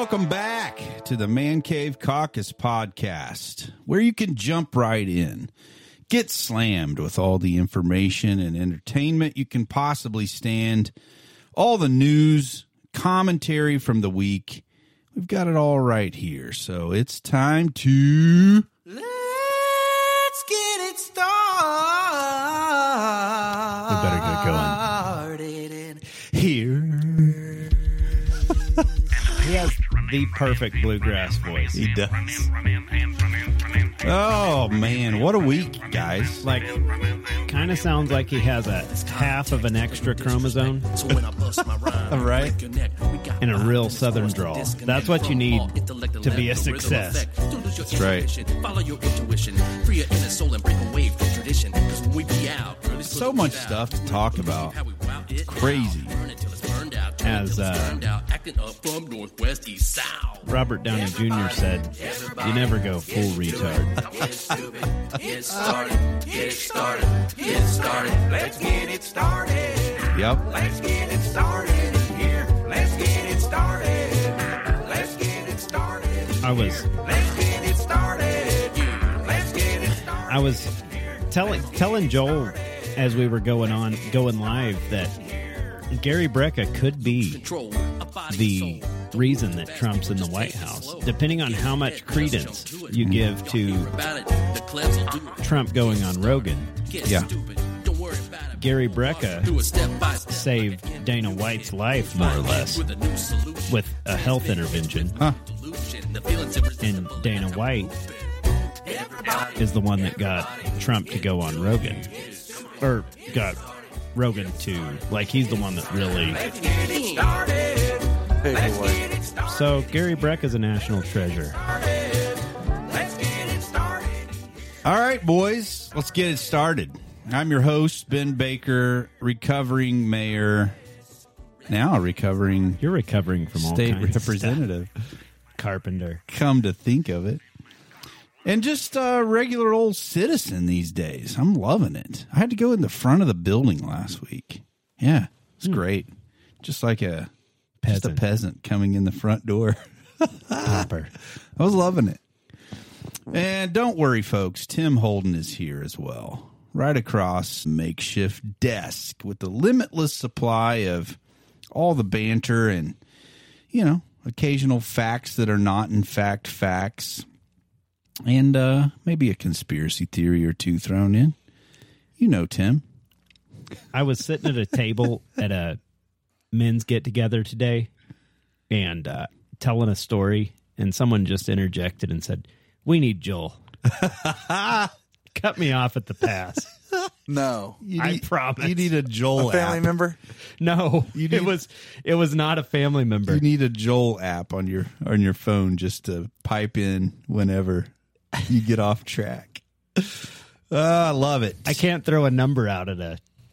welcome back to the Man Cave Caucus podcast, where you can jump right in, get slammed with all the information and entertainment you can possibly stand, all the news, commentary from the week. We've got it all right here, so it's time to... Let's get it started. We better get going. Here. He has the perfect bluegrass voice. He does. Oh, man. What a week, guys. Like, kind of sounds like he has a half of an extra chromosome. Right? In a real southern drawl. That's what you need to be a success. That's right. Follow your intuition. Free your inner soul and break away from tradition. Because when we be out, So much stuff to talk about. It's crazy. As Robert Downey Jr. said, you never go full retard. Get started, get started, get started. Let's get it started. Yep. Let's get it started in here. Let's get it started. Let's get it started. Let's get it started. Let's get it started. I was telling Joel as we were going live that Gary Brecka could be the reason that Trump's in the White House, depending on how much credence you give to Trump going on Rogan. Yeah. Gary Brecka saved Dana White's life, more or less, with a health intervention. Huh. And Dana White is the one that got Trump to go on Rogan. Or got Rogan to, like, he's the one that really... So Gary Brecka's a national treasure. All right, boys, let's get it started. I'm your host, Ben Baker, recovering mayor, now recovering... You're recovering from all state kinds representative. of stuff. Carpenter. Come to think of it. And just a regular old citizen these days. I'm loving it. I had to go in the front of the building last week. Yeah, it's great. Just like a peasant coming in the front door. Popper. I was loving it. And don't worry, folks. Tim Holden is here as well. Right across makeshift desk with the limitless supply of all the banter and, occasional facts that are not in fact facts. And maybe a conspiracy theory or two thrown in. Tim. I was sitting at a table at a men's get-together today and telling a story, and someone just interjected and said, "We need Joel." Cut me off at the pass. No. I promise. You need a Joel A family app. member? No, it was not a family member. You need a Joel app on your phone just to pipe in whenever you get off track. I love it. I can't throw a number out at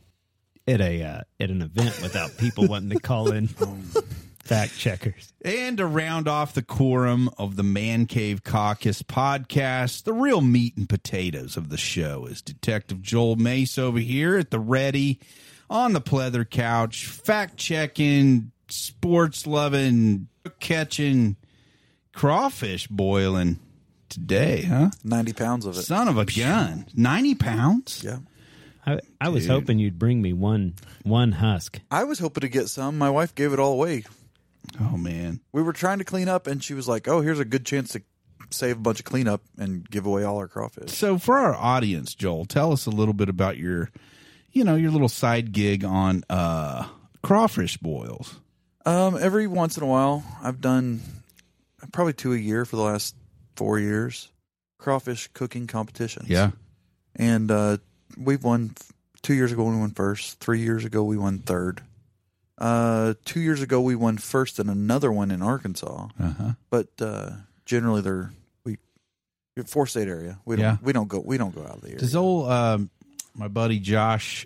an event without people wanting to call in fact checkers. And to round off the quorum of the Man Cave Caucus podcast, the real meat and potatoes of the show is Detective Joel Mace over here at the ready on the pleather couch, fact checking, sports loving, catching, crawfish boiling. Today, huh? 90 pounds of it. Son of a gun. 90 pounds? Yeah. I was hoping you'd bring me one husk. I was hoping to get some. My wife gave it all away. Oh, man. We were trying to clean up, and she was like, oh, here's a good chance to save a bunch of cleanup and give away all our crawfish. So for our audience, Joel, tell us a little bit about your little side gig on crawfish boils. Every once in a while, I've done probably 2 a year for the last 4 years, crawfish cooking competitions. Yeah. And we've won 2 years ago we won first. 3 years ago we won third. 2 years ago we won first in another one in Arkansas. Uh-huh. But generally they're 4-state area. We don't go out of the area. Does old my buddy Josh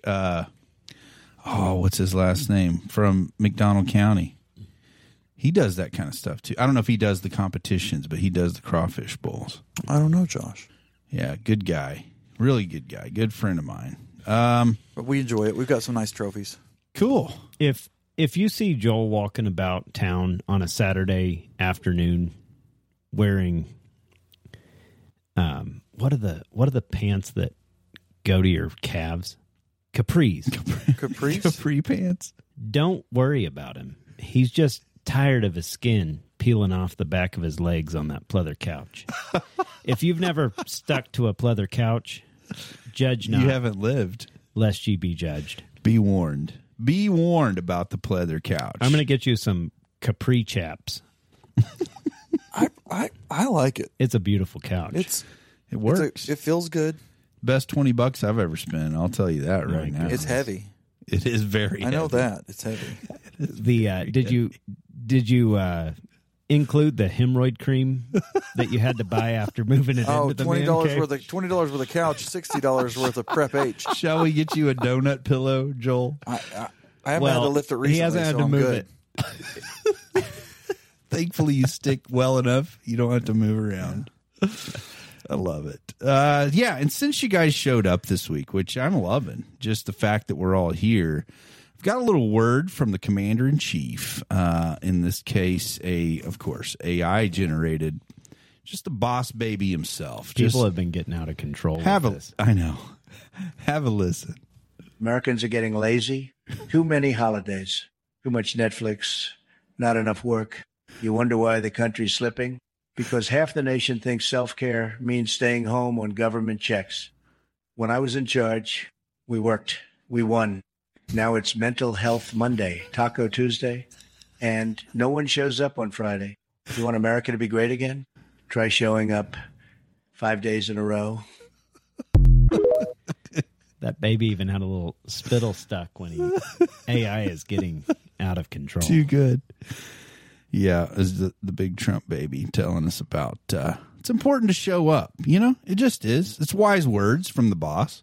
what's his last name? From McDonald County. He does that kind of stuff too. I don't know if he does the competitions, but he does the crawfish bowls. I don't know, Josh. Yeah, good guy. Really good guy. Good friend of mine. But we enjoy it. We've got some nice trophies. Cool. If if you see Joel walking about town on a Saturday afternoon wearing what are the pants that go to your calves? Capris. Capri pants. Don't worry about him. He's just tired of his skin peeling off the back of his legs on that pleather couch. If you've never stuck to a pleather couch, judge not. You haven't lived. Lest ye be judged. Be warned. Be warned about the pleather couch. I'm going to get you some Capri chaps. I like it. It's a beautiful couch. It works. It feels good. Best $20 I've ever spent. I'll tell you that right now. It's heavy. It is very heavy. I know that. It's heavy. Did you include the hemorrhoid cream that you had to buy after moving it into the $20 worth of couch, $60 worth of Prep H. Shall we get you a donut pillow, Joel? I haven't had to lift it recently, he hasn't had so to I'm move good. it. Thankfully, you stick well enough. You don't have to move around. I love it. Yeah, and since you guys showed up this week, which I'm loving, just the fact that we're all here, I've got a little word from the Commander-in-Chief. In this case, of course, AI-generated, just the boss baby himself. People have been getting out of control with this. I know. Have a listen. Americans are getting lazy. Too many holidays. Too much Netflix. Not enough work. You wonder why the country's slipping? Because half the nation thinks self-care means staying home on government checks. When I was in charge, we worked. We won. Now it's Mental Health Monday, Taco Tuesday, and no one shows up on Friday. You want America to be great again? Try showing up 5 days in a row. That baby even had a little spittle stuck when AI is getting out of control. Too good. Yeah, is the big Trump baby telling us about it's important to show up. You know, it just is. It's wise words from the boss.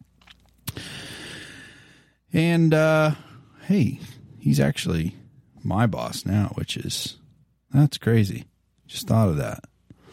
And, hey, he's actually my boss now, that's crazy. Just thought of that.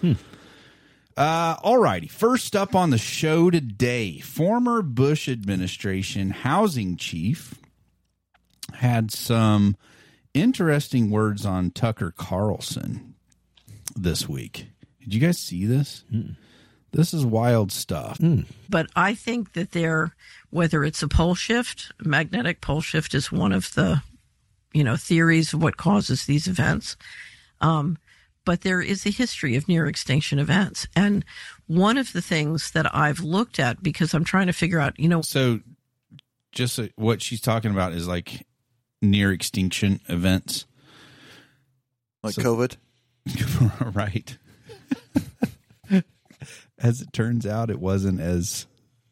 All righty. First up on the show today, former Bush administration housing chief had some interesting words on Tucker Carlson this week. Did you guys see this? This is wild stuff. But I think that whether it's a pole shift, magnetic pole shift is one of the, theories of what causes these events. But there is a history of near extinction events. And one of the things that I've looked at, because I'm trying to figure out, So just what she's talking about is like near extinction events. Like COVID? Right. As it turns out, it wasn't as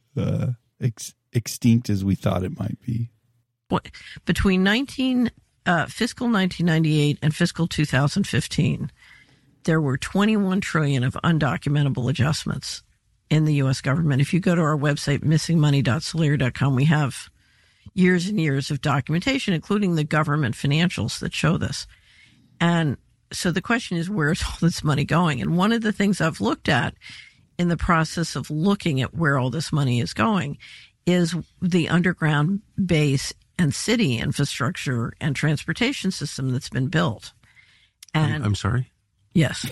extinct as we thought it might be. Between fiscal 1998 and fiscal 2015, there were 21 trillion of undocumentable adjustments in the U.S. government. If you go to our website, missingmoney.solera.com, we have years and years of documentation, including the government financials that show this. And so the question is, where's all this money going? And one of the things I've looked at in the process of looking at where all this money is going is the underground base and city infrastructure and transportation system that's been built. And I'm sorry? Yes.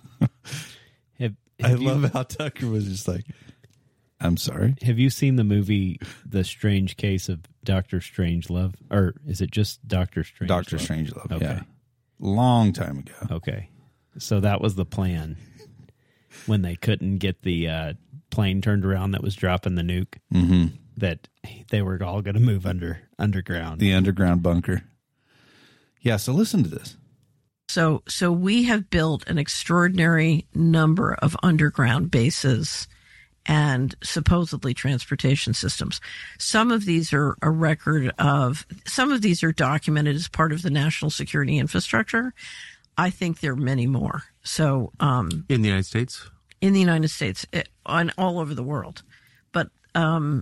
I love how Tucker was just like, I'm sorry. Have you seen the movie The Strange Case of Dr. Strangelove? Or is it just Dr. Strangelove? Dr. Strangelove, okay. Yeah. Long time ago. Okay. So that was the plan when they couldn't get the plane turned around that was dropping the nuke, that they were all going to move underground. The underground bunker. Yeah, so listen to this. So we have built an extraordinary number of underground bases and supposedly transportation systems. Some of these are some of these are documented as part of the national security infrastructure. I think there are many more. So, in the United States? In the United States, and all over the world. But, from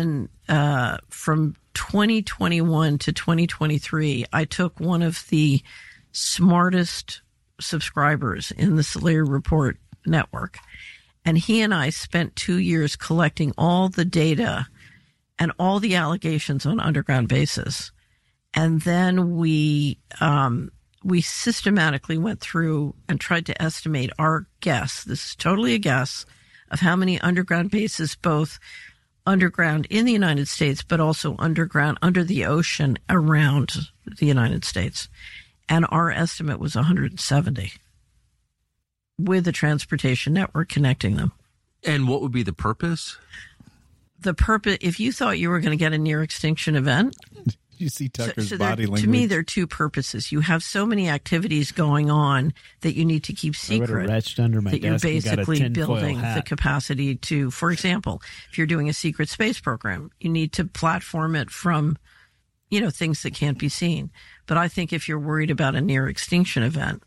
2021 to 2023, I took one of the smartest subscribers in the Solera Report network, and he and I spent 2 years collecting all the data and all the allegations on underground bases. And then we systematically went through and tried to estimate our guess. This is totally a guess of how many underground bases, both underground in the United States, but also underground under the ocean around the United States. And our estimate was 170 with a transportation network connecting them. And what would be the purpose? The purpose, if you thought you were going to get a near extinction event, You see Tucker's so body language. to me, there are two purposes. You have so many activities going on that you need to keep I would have secret. retched under my That you're desk and got a basically tinfoil building the hat. capacity to, for example, if you're doing a secret space program, you need to platform it from, things that can't be seen. But I think if you're worried about a near extinction event,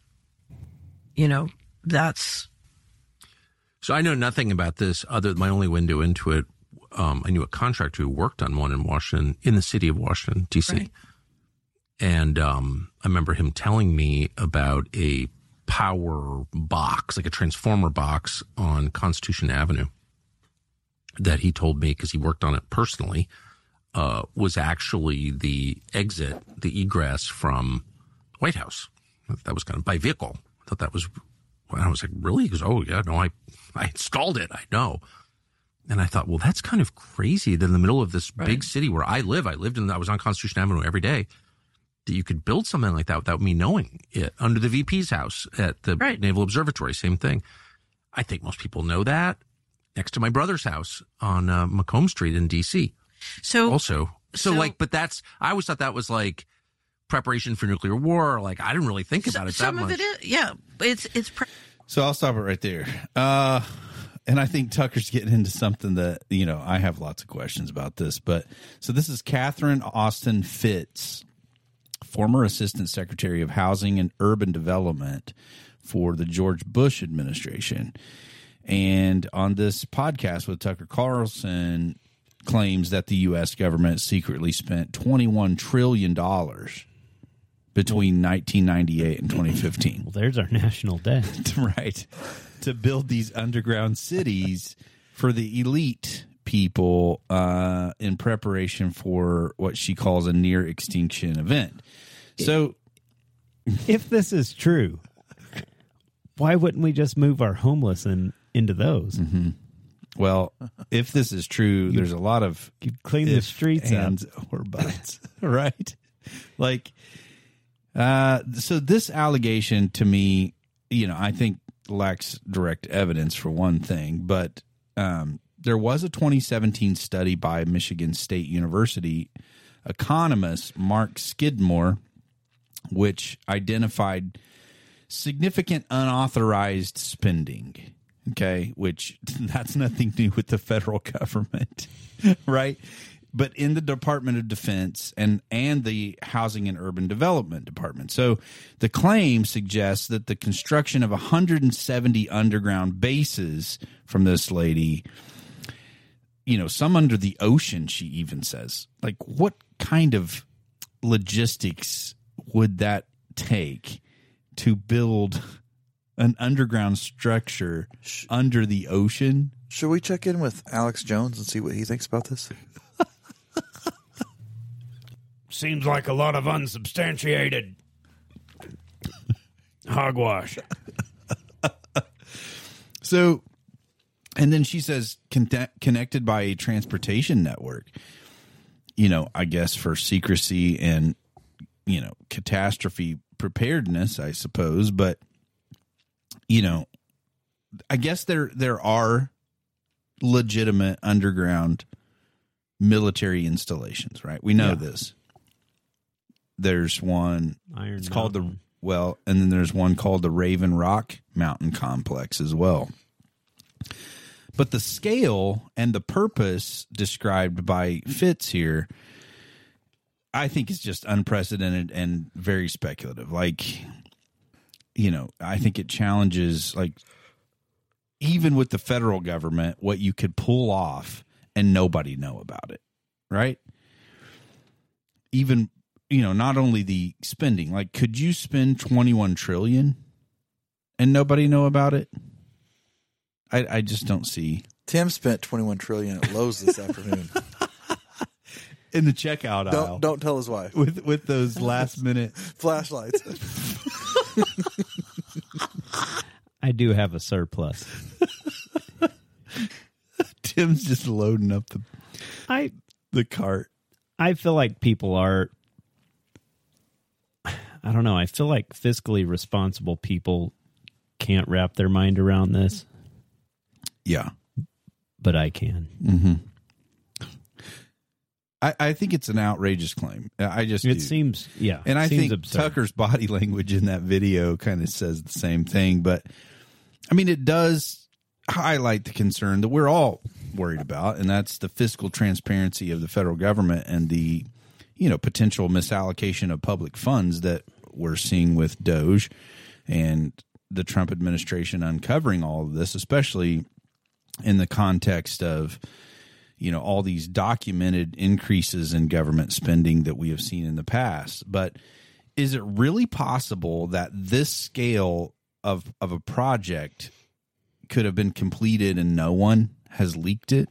that's. So I know nothing about this other than my only window into it. I knew a contractor who worked on one in Washington, in the city of Washington, D.C. Right. And I remember him telling me about a power box, like a transformer box on Constitution Avenue that he told me, because he worked on it personally, was actually the exit, the egress from White House. That was kind of by vehicle. I thought that was, I was like, really? He goes, oh, yeah, no, I installed it. I know. And I thought, well, that's kind of crazy that in the middle of this big city where I live, I was on Constitution Avenue every day, that you could build something like that without me knowing it. Under the VP's house at the Naval Observatory, same thing. I think most people know that. Next to my brother's house on Macomb Street in D.C. So but I always thought that was like preparation for nuclear war. Like, I didn't really think about it that much. Some of it is, yeah. It's. So I'll stop it right there. And I think Tucker's getting into something that, I have lots of questions about this. But so this is Catherine Austin Fitts, former Assistant Secretary of Housing and Urban Development for the George Bush administration. And on this podcast with Tucker Carlson, claims that the U.S. government secretly spent $21 trillion between 1998 and 2015. Well, there's our national debt. Right. To build these underground cities for the elite people in preparation for what she calls a near extinction event. So If this is true, why wouldn't we just move our homeless into those? Mm-hmm. Well, if this is true, there's a lot of You'd clean the streets ands or buts, right? Like, so this allegation to me, I think lacks direct evidence for one thing, but there was a 2017 study by Michigan State University economist Mark Skidmore, which identified significant unauthorized spending. Okay, which that's nothing to do with the federal government, right? But in the Department of Defense and the Housing and Urban Development Department. So the claim suggests that the construction of 170 underground bases from this lady, some under the ocean, she even says. Like, what kind of logistics would that take to build an underground structure under the ocean? Should we check in with Alex Jones and see what he thinks about this? Seems like a lot of unsubstantiated hogwash. So, and then she says connected by a transportation network, I guess for secrecy and, catastrophe preparedness, I suppose. But, I guess there are legitimate underground military installations, right? We know this. There's one. It's called and then there's one called the Raven Rock Mountain Complex as well. But the scale and the purpose described by Fitts here, I think is just unprecedented and very speculative. Like, I think it challenges, like, even with the federal government, what you could pull off and nobody know about it, right? Even, not only the spending, like, could you spend $21 trillion and nobody know about it? I just don't see. Tim spent $21 trillion at Lowe's this afternoon. in the checkout aisle. Don't tell his wife. With those last minute Flashlights. I do have a surplus. Tim's just loading up the cart. I feel like people are, I don't know, I feel like fiscally responsible people can't wrap their mind around this. Yeah. But I can. Mm-hmm. I think it's an outrageous claim. It seems, yeah. And I think absurd. Tucker's body language in that video kind of says the same thing. But, I mean, it does highlight the concern that we're all worried about, and that's the fiscal transparency of the federal government and the, potential misallocation of public funds that we're seeing with DOJ and the Trump administration uncovering all of this, especially in the context of all these documented increases in government spending that we have seen in the past. But is it really possible that this scale of a project could have been completed and no one has leaked it?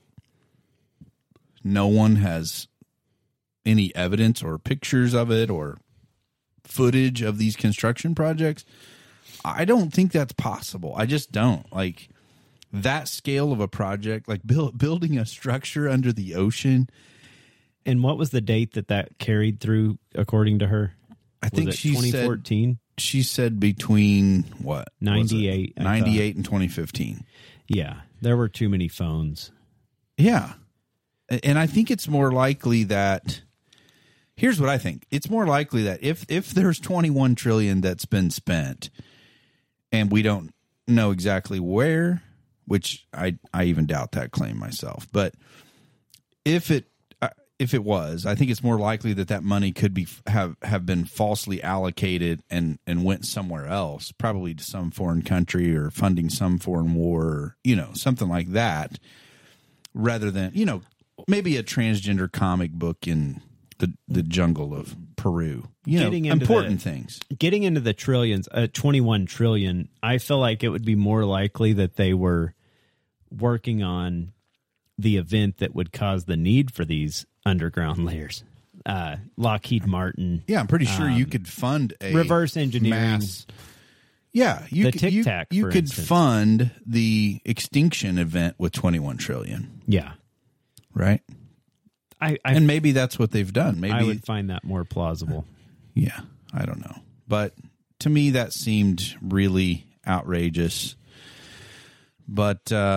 No one has any evidence or pictures of it or footage of these construction projects? I don't think that's possible. I just don't. Like, that scale of a project, like building a structure under the ocean. And what was the date that carried through, according to her? I think was it she 2014. She said between what? 98. 98 and 2015. Yeah, there were too many phones. Yeah. And I think it's more likely that, here's what I think. It's more likely that if there's $21 trillion that's been spent and we don't know exactly where, which I even doubt that claim myself. But if it was, I think it's more likely that money could be have been falsely allocated and went somewhere else, probably to some foreign country or funding some foreign war, or, something like that, rather than, maybe a transgender comic book in the jungle of Peru. Important things. Getting into the trillions, 21 trillion, I feel like it would be more likely that they were working on the event that would cause the need for these underground layers. Lockheed Martin. Yeah, I'm pretty sure you could fund a reverse engineering. Mass, yeah, you could fund the extinction event with 21 trillion. Yeah. Right? And maybe that's what they've done. Maybe I would find that more plausible. Yeah, I don't know. But to me, that seemed really outrageous. But,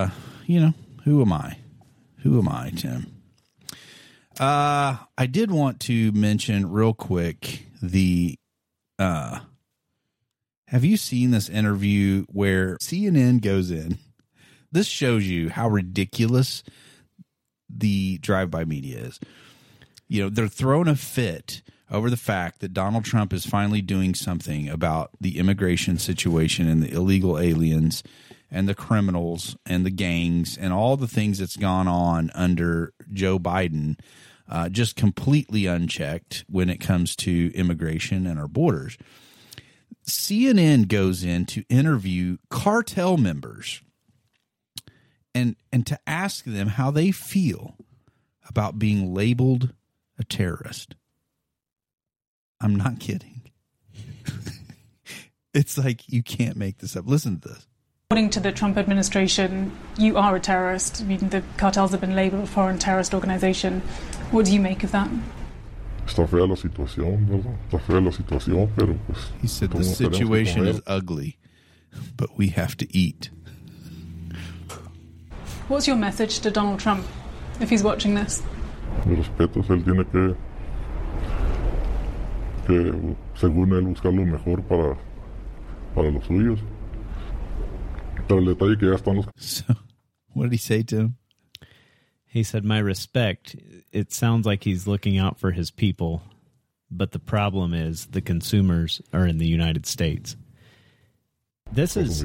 who am I? Who am I, Tim? I did want to mention real quick have you seen this interview where CNN goes in? This shows you how ridiculous the drive-by media is. They're throwing a fit over the fact that Donald Trump is finally doing something about the immigration situation and the illegal aliens and the criminals and the gangs and all the things that's gone on under Joe Biden, just completely unchecked when it comes to immigration and our borders. CNN goes in to interview cartel members and to ask them how they feel about being labeled a terrorist. I'm not kidding. It's like, you can't make this up. Listen to this. According to the Trump administration, you are a terrorist. I mean, the cartels have been labeled a foreign terrorist organization. What do you make of that? Está fea la situación, ¿verdad? Está fea la situación, pero pues... He said the situation is ugly, but we have to eat. What's your message to Donald Trump if he's watching this? Mi respetos, él tiene que según él buscar lo mejor para los suyos. Pero el detalle que ya están los... So, what did he say to him? He said, my respect. It sounds like he's looking out for his people, but the problem is the consumers are in the United States. This is...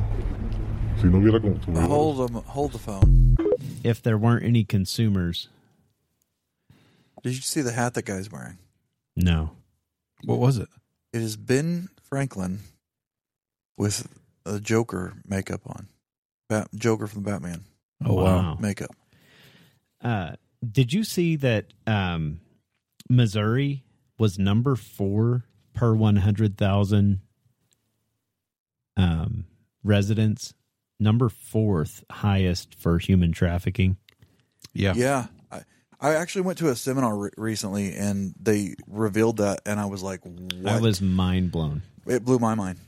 Hold the phone. If there weren't any consumers... Did you see the hat that guy's wearing? No. What was it? It is Ben Franklin with a Joker makeup on. Joker from Batman. Oh, wow. Makeup. Did you see that Missouri was number 4 per 100,000 residents, number 4th highest for human trafficking. Yeah. Yeah. I actually went to a seminar recently, and they revealed that, and I was like, what? I was mind blown. It blew my mind.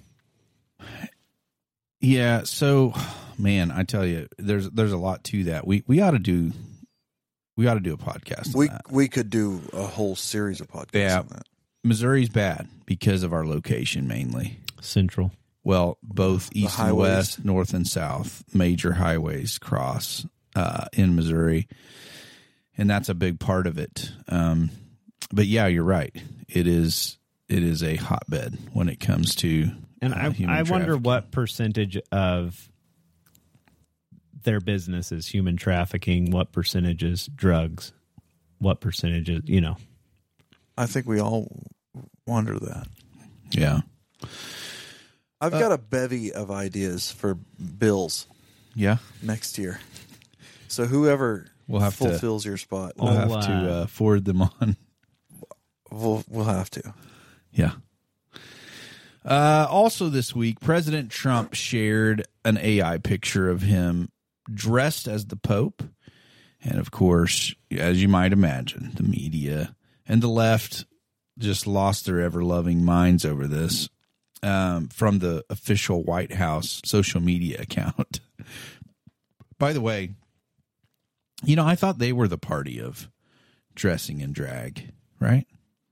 Yeah. So, man, I tell you, there's a lot to that. We ought to do a podcast. On that. We could do a whole series of podcasts on that. Missouri's bad because of our location mainly. Central. Well, both east and highways. west, north and south, major highways cross in Missouri, and that's a big part of it. But yeah, you're right. It is a hotbed when it comes to And human I wonder trafficking. what percentage of their business is human trafficking, what percentage is drugs, what percentage is, I think we all wonder that. Yeah. I've got a bevy of ideas for bills Yeah. next year. So whoever We'll have to- fulfills your spot, We'll have to forward them on. we'll have to. Yeah. Also this week, President Trump shared an AI picture of him dressed as the Pope. And of course, as you might imagine, the media and the left just lost their ever-loving minds over this from the official White House social media account. By the way, I thought they were the party of dressing in drag, right?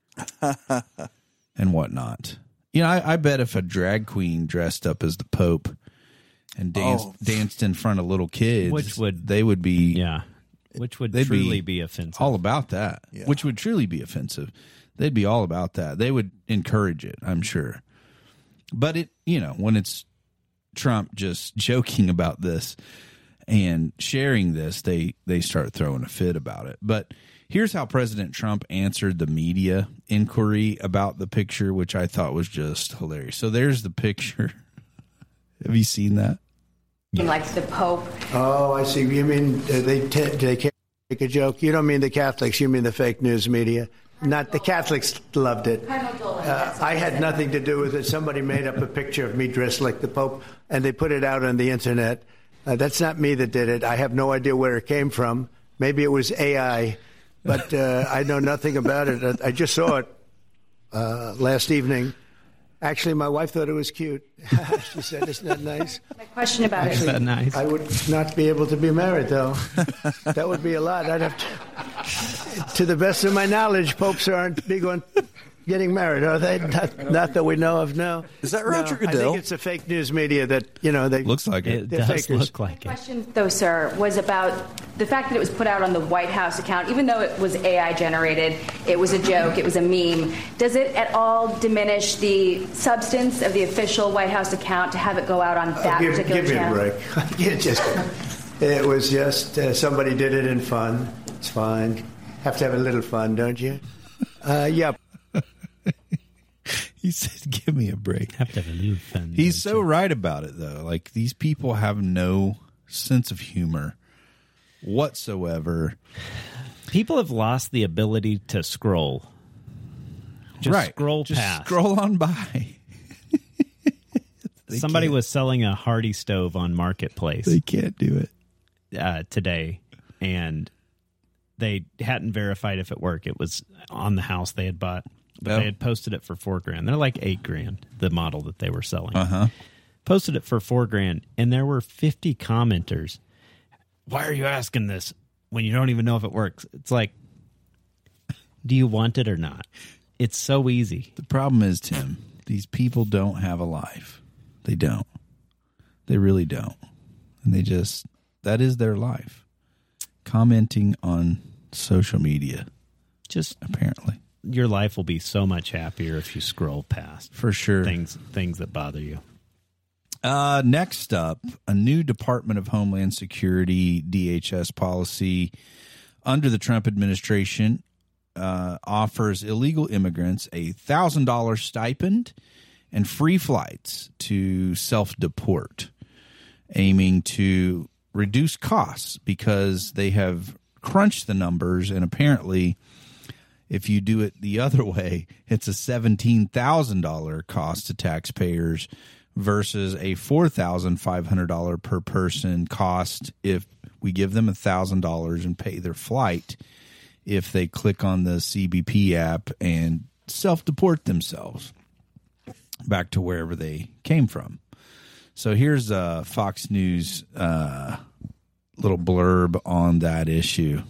And whatnot. I bet if a drag queen dressed up as the Pope and danced in front of little kids, they would be truly be offensive. all about that. Yeah. Which would truly be offensive. They'd be all about that. They would encourage it, I'm sure. But when it's Trump just joking about this and sharing this, they start throwing a fit about it. But here's how President Trump answered the media inquiry about the picture, which I thought was just hilarious. So there's the picture. Have you seen that? Like the Pope. Oh, I see. You mean they can't make a joke? You don't mean the Catholics. You mean the fake news media. Not the Catholics loved it. I had nothing to do with it. Somebody made up a picture of me dressed like the Pope, and they put it out on the internet. That's not me that did it. I have no idea where it came from. Maybe it was AI, but I know nothing about it. I just saw it last evening. Actually, my wife thought it was cute. She said, "Isn't that nice?" My question about Is that nice? I would not be able to be married, though. That would be a lot. I'd have to the best of my knowledge, popes aren't big on getting married, are they? Not that we know of, no. Is that Roger I Goodell? think it's the fake news media that, they... Looks like it. It They're does fakers. look like it. question, though, sir, was about the fact that it was put out on the White House account. Even though it was AI generated, it was a joke, it was a meme. Does it at all diminish the substance of the official White House account to have it go out on that particular give me a channel? break. It was just somebody did it in fun. It's fine. Have to have a little fun, don't you? Yeah. He said, give me a break. Have to have a little fun. He's so right about it, though. Like, these people have no sense of humor whatsoever. People have lost the ability to scroll. Just scroll Just past. scroll on by. Somebody was selling a Hardy stove on Marketplace They can't do it. today, and they hadn't verified if it worked. It was on the house they had bought, but Oh. they had posted it for $4,000. They're like $8,000, the model that they were selling. Uh-huh. Posted it for $4,000, and there were 50 commenters. Why are you asking this when you don't even know if it works? It's like, do you want it or not? It's so easy. The problem is, Tim, these people don't have a life. They don't. They really don't. And that is their life. Commenting on social media, Just apparently. your life will be so much happier if you scroll past For sure. things that bother you. Next up, a new Department of Homeland Security, DHS policy under the Trump administration offers illegal immigrants a $1,000 stipend and free flights to self-deport, aiming to reduce costs because they have crunched the numbers, and apparently If you do it the other way, it's a $17,000 cost to taxpayers versus a $4,500 per person cost if we give them $1,000 and pay their flight if they click on the CBP app and self-deport themselves back to wherever they came from. So here's a Fox News little blurb on that issue.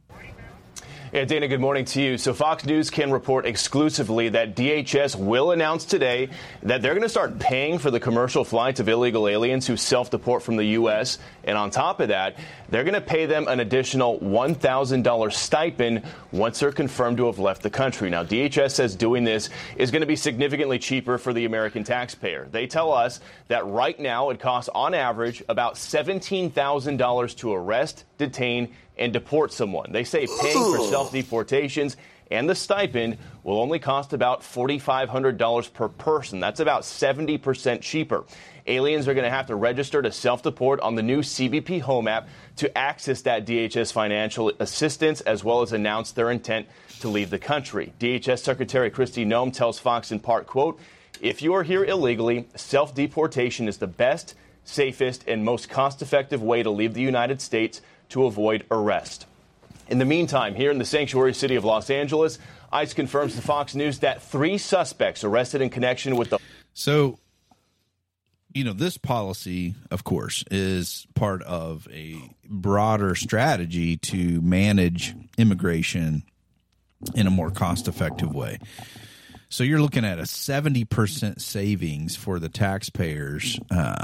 Yeah, Dana, good morning to you. So Fox News can report exclusively that DHS will announce today that they're going to start paying for the commercial flights of illegal aliens who self-deport from the U.S. And on top of that, they're going to pay them an additional $1,000 stipend once they're confirmed to have left the country. Now, DHS says doing this is going to be significantly cheaper for the American taxpayer. They tell us that right now it costs on average about $17,000 to arrest, detain, and deport someone. They say paying for self-deportations and the stipend will only cost about $4,500 per person. That's about 70% cheaper. Aliens are going to have to register to self-deport on the new CBP Home app to access that DHS financial assistance, as well as announce their intent to leave the country. DHS Secretary Kristi Noem tells Fox in part, quote, "If you are here illegally, self-deportation is the best, safest, and most cost-effective way to leave the United States to avoid arrest." In the meantime, here in the sanctuary city of Los Angeles, ICE confirms to Fox News that 3 suspects arrested in connection with the... So, you know, this policy, of course, is part of a broader strategy to manage immigration in a more cost-effective way. So you're looking at a 70% savings for the taxpayers,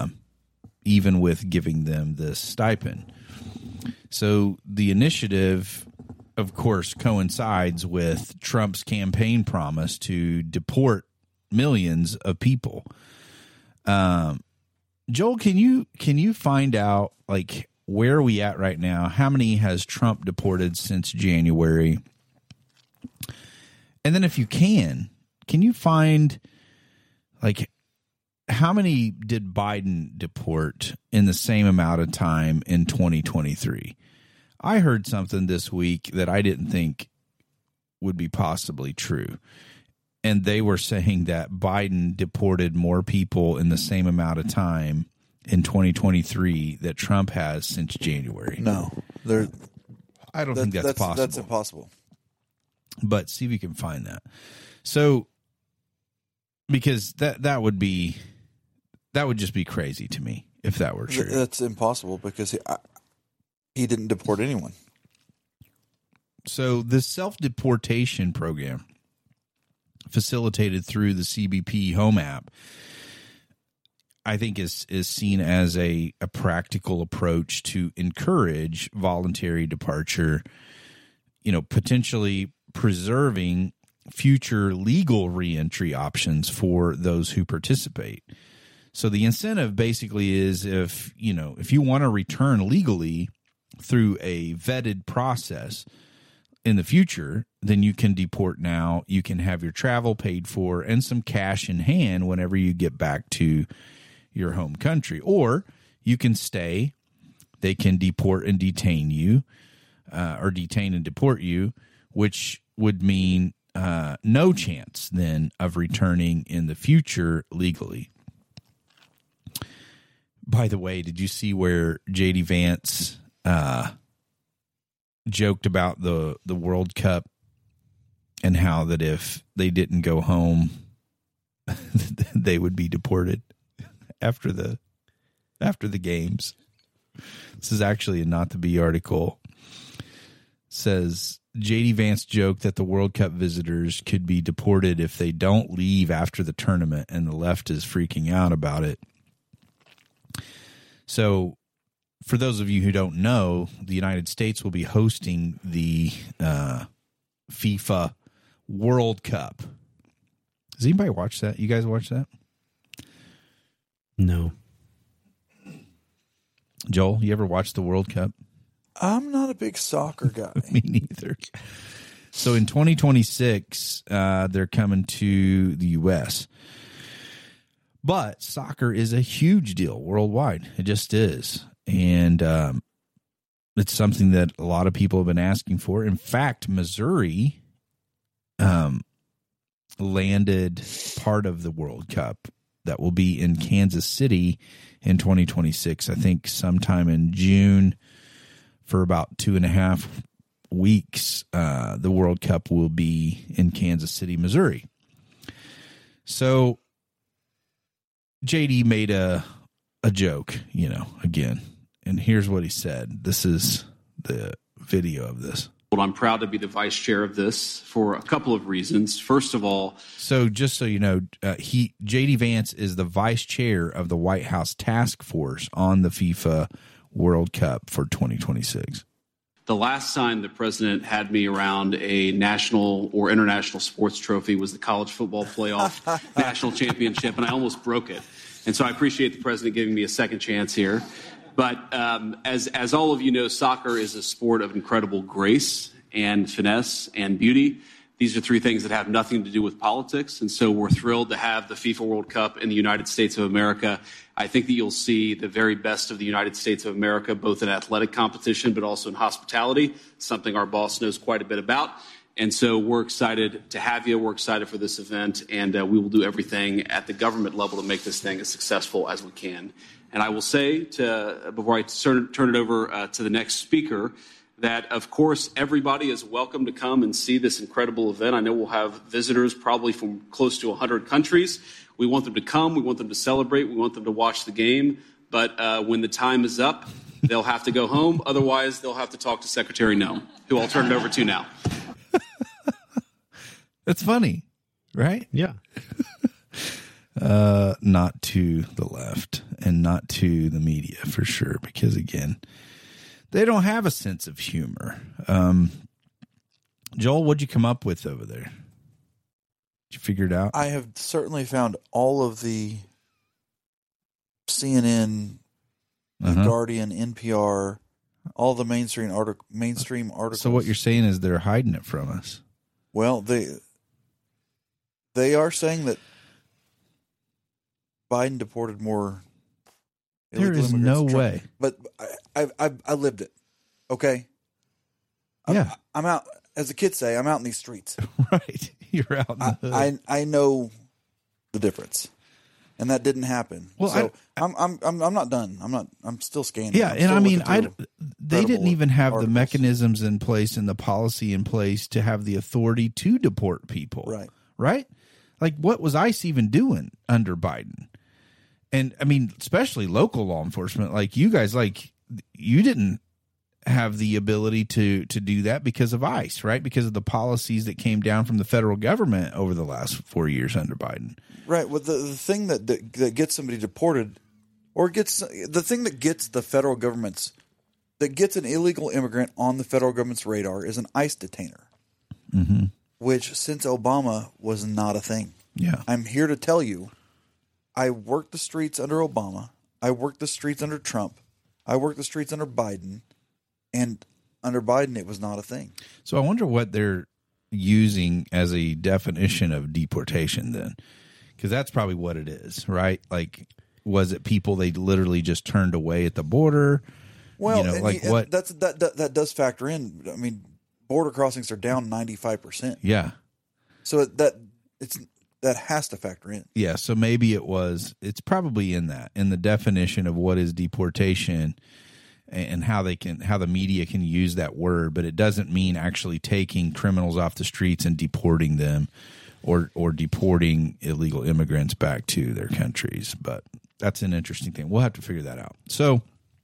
even with giving them this stipend. So the initiative, of course, coincides with Trump's campaign promise to deport millions of people. Joel, can you find out, like, where are we at right now? How many has Trump deported since January? And then if you can you find, like, how many did Biden deport in the same amount of time in 2023? I heard something this week that I didn't think would be possibly true. And they were saying that Biden deported more people in the same amount of time in 2023 that Trump has since January. No, I don't think that's possible. That's impossible. But see if you can find that. So, because that would just be crazy to me if that were true. That's impossible because he didn't deport anyone. So the self-deportation program facilitated through the CBP Home app, I think is seen as a practical approach to encourage voluntary departure, you know, potentially preserving future legal reentry options for those who participate. So the incentive basically is if you want to return legally through a vetted process in the future, then you can deport now. You can have your travel paid for and some cash in hand whenever you get back to your home country. Or you can stay. They can deport and detain you, or detain and deport you, which would mean no chance then of returning in the future legally. By the way, did you see where J.D. Vance joked about the World Cup and how that if they didn't go home, they would be deported after the games? This is actually a Not to Be article. Says J.D. Vance joked that the World Cup visitors could be deported if they don't leave after the tournament, and the left is freaking out about it. So, for those of you who don't know, the United States will be hosting the FIFA World Cup. Does anybody watch that? You guys watch that? No. Joel, you ever watch the World Cup? I'm not a big soccer guy. Me neither. So in 2026, they're coming to the U.S., but soccer is a huge deal worldwide. It just is. And it's something that a lot of people have been asking for. In fact, Missouri landed part of the World Cup that will be in Kansas City in 2026. I think sometime in June for about 2.5 weeks, the World Cup will be in Kansas City, Missouri. So JD made a joke, again, and here's what he said. This is the video of this. Well, I'm proud to be the vice chair of this for a couple of reasons. First of all, so just so you know, JD Vance is the vice chair of the White House task force on the FIFA World Cup for 2026. The last time the president had me around a national or international sports trophy was the college football playoff national championship, and I almost broke it. And so I appreciate the president giving me a second chance here. But as all of you know, soccer is a sport of incredible grace and finesse and beauty. These are three things that have nothing to do with politics. And so we're thrilled to have the FIFA World Cup in the United States of America. I think that you'll see the very best of the United States of America, both in athletic competition, but also in hospitality, something our boss knows quite a bit about. And so we're excited to have you. We're excited for this event, and we will do everything at the government level to make this thing as successful as we can. And I will say, before I turn it over to the next speaker, that, of course, everybody is welcome to come and see this incredible event. I know we'll have visitors probably from close to 100 countries. We want them to come. We want them to celebrate. We want them to watch the game. But when the time is up, they'll have to go home. Otherwise, they'll have to talk to Secretary Noem, who I'll turn it over to now. That's funny, right? Yeah. Not to the left and not to the media for sure, because again, they don't have a sense of humor. Joel, what'd you come up with over there? Did you figure it out? I have certainly found all of the CNN, The Guardian, NPR, all the mainstream articles. So what you're saying is they're hiding it from us. Well, they are saying that Biden deported more. There is no way. But I lived it. Okay. Yeah. I'm out, as the kids say, I'm out in these streets. Right. You're out in the hood. I know the difference. And that didn't happen. Well, so I'm not done. I'm still scanning. Yeah, and I mean, they didn't even have the mechanisms in place and the policy in place to have the authority to deport people. Right. Right? Like, what was ICE even doing under Biden? And I mean, especially local law enforcement, like you guys, like you didn't have the ability to do that because of ICE, right? Because of the policies that came down from the federal government over the last 4 years under Biden. Right. Well, the thing that gets somebody deported, or the thing that gets the federal government's, that gets an illegal immigrant on the federal government's radar is an ICE detainer, which since Obama was not a thing. Yeah. I'm here to tell you, I worked the streets under Obama. I worked the streets under Trump. I worked the streets under Biden. And under Biden, it was not a thing. So I wonder what they're using as a definition of deportation then. Because that's probably what it is, right? Like, was it people they literally just turned away at the border? Well, what? That does factor in. I mean, border crossings are down 95%. Yeah. So that has to factor in. Yeah, so maybe it's probably in the definition of what is deportation and how the media can use that word, but it doesn't mean actually taking criminals off the streets and deporting them or deporting illegal immigrants back to their countries. But that's an interesting thing. We'll have to figure that out. So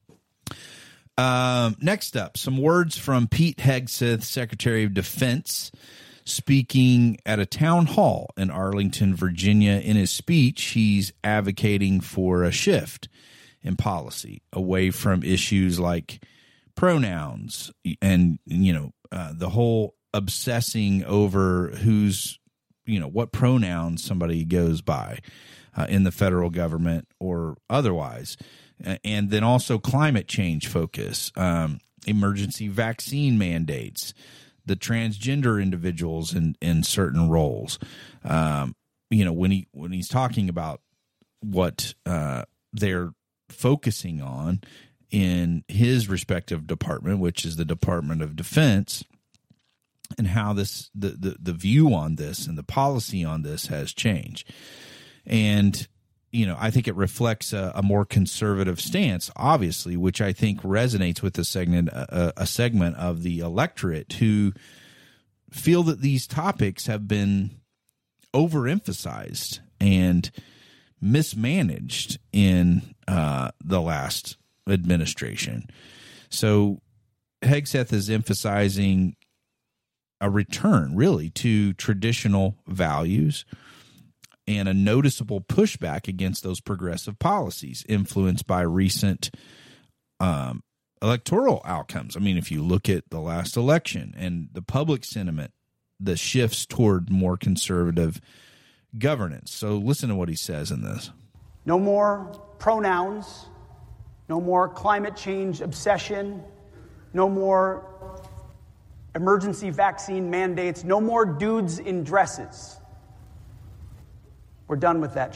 next up, some words from Pete Hegseth, Secretary of Defense, speaking at a town hall in Arlington, Virginia. In his speech, he's advocating for a shift in policy away from issues like pronouns and, the whole obsessing over what pronouns somebody goes by in the federal government or otherwise. And then also climate change focus, emergency vaccine mandates, the transgender individuals in certain roles. When he's talking about what they're focusing on in his respective department, which is the Department of Defense, and how this the view on this and the policy on this has changed. And I think it reflects a more conservative stance, obviously, which I think resonates with a segment of the electorate who feel that these topics have been overemphasized and mismanaged in the last administration. So Hegseth is emphasizing a return, really, to traditional values and a noticeable pushback against those progressive policies influenced by recent electoral outcomes. I mean, if you look at the last election and the public sentiment, the shifts toward more conservative governance. So listen to what he says in this. No more pronouns, no more climate change obsession, no more emergency vaccine mandates, no more dudes in dresses. We're done with that.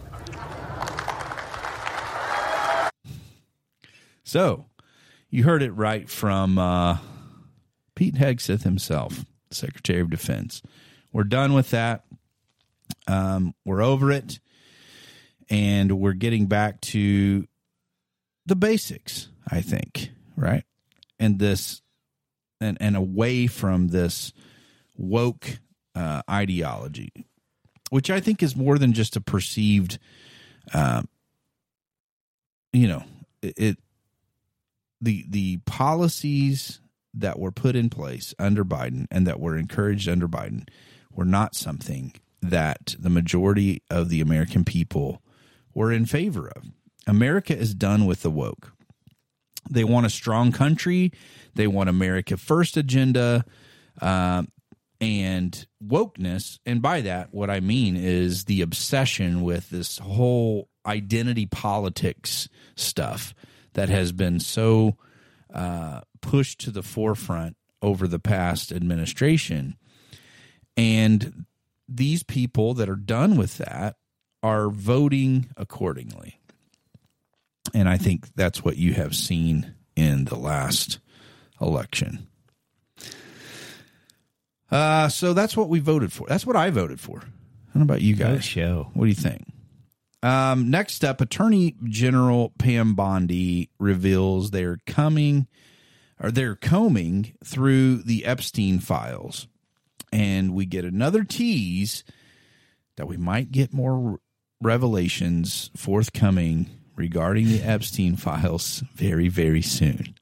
So, you heard it right from Pete Hegseth himself, Secretary of Defense. We're done with that. We're over it. And we're getting back to the basics, I think, right? And this, and away from this woke ideology, which I think is more than just a perceived, the policies that were put in place under Biden and that were encouraged under Biden were not something that the majority of the American people were in favor of. America is done with the woke. They want a strong country. They want America First agenda. And wokeness, and by that, what I mean is the obsession with this whole identity politics stuff that has been so pushed to the forefront over the past administration. And these people that are done with that are voting accordingly. And I think that's what you have seen in the last election. So that's what we voted for. That's what I voted for. I don't know about you guys. Good show. What do you think? Next up, Attorney General Pam Bondi reveals they're combing through the Epstein files. And we get another tease that we might get more revelations forthcoming regarding the Epstein files very, very soon.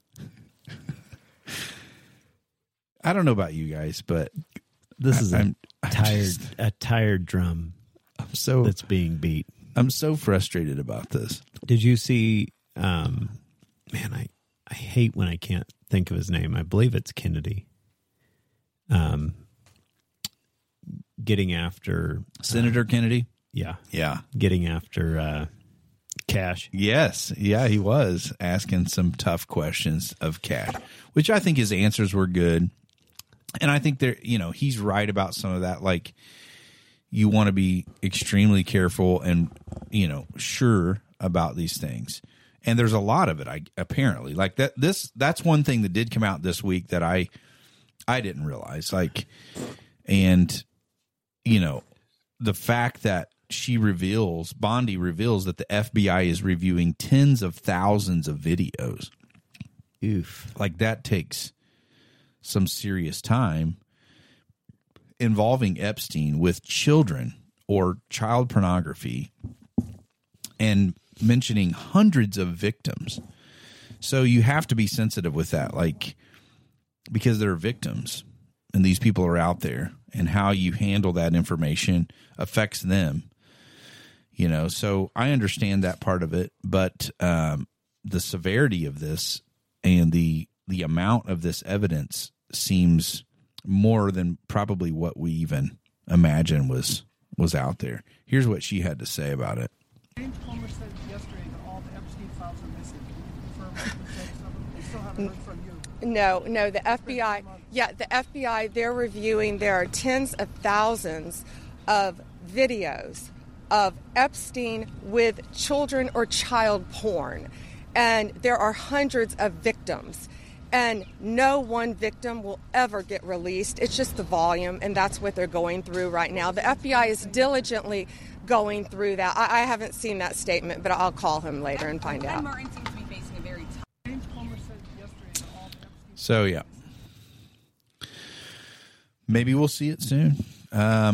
I don't know about you guys, but this is a tired drum that's being beat. I'm so frustrated about this. Did you see, I hate when I can't think of his name. I believe it's Kennedy. Getting after Senator Kennedy? Yeah. Yeah. Getting after Cash. Yes. Yeah, he was asking some tough questions of Cash, which I think his answers were good. And I think he's right about some of that. Like, you want to be extremely careful and, sure about these things. And there's a lot of it, apparently. Like that's one thing that did come out this week that I didn't realize. Like, and, the fact that Bondi reveals that the FBI is reviewing tens of thousands of videos. Oof. Like, that takes some serious time involving Epstein with children or child pornography and mentioning hundreds of victims. So you have to be sensitive with that, like, because there are victims and these people are out there, and how you handle that information affects them. So I understand that part of it, but the severity of this and the amount of this evidence seems more than probably what we even imagined was out there. Here's what she had to say about it. James Comer said yesterday that all the Epstein files are missing. Can you confirm the status of them? They still haven't heard from you. No, the FBI, the FBI, they're reviewing, there are tens of thousands of videos of Epstein with children or child porn. And there are hundreds of victims. And no one victim will ever get released. It's just the volume, and that's what they're going through right now. The FBI is diligently going through that. I haven't seen that statement, but I'll call him later and find out. Martin seems to be facing a very tough. James Comer said yesterday that all the Epstein So, yeah. Maybe we'll see it soon. I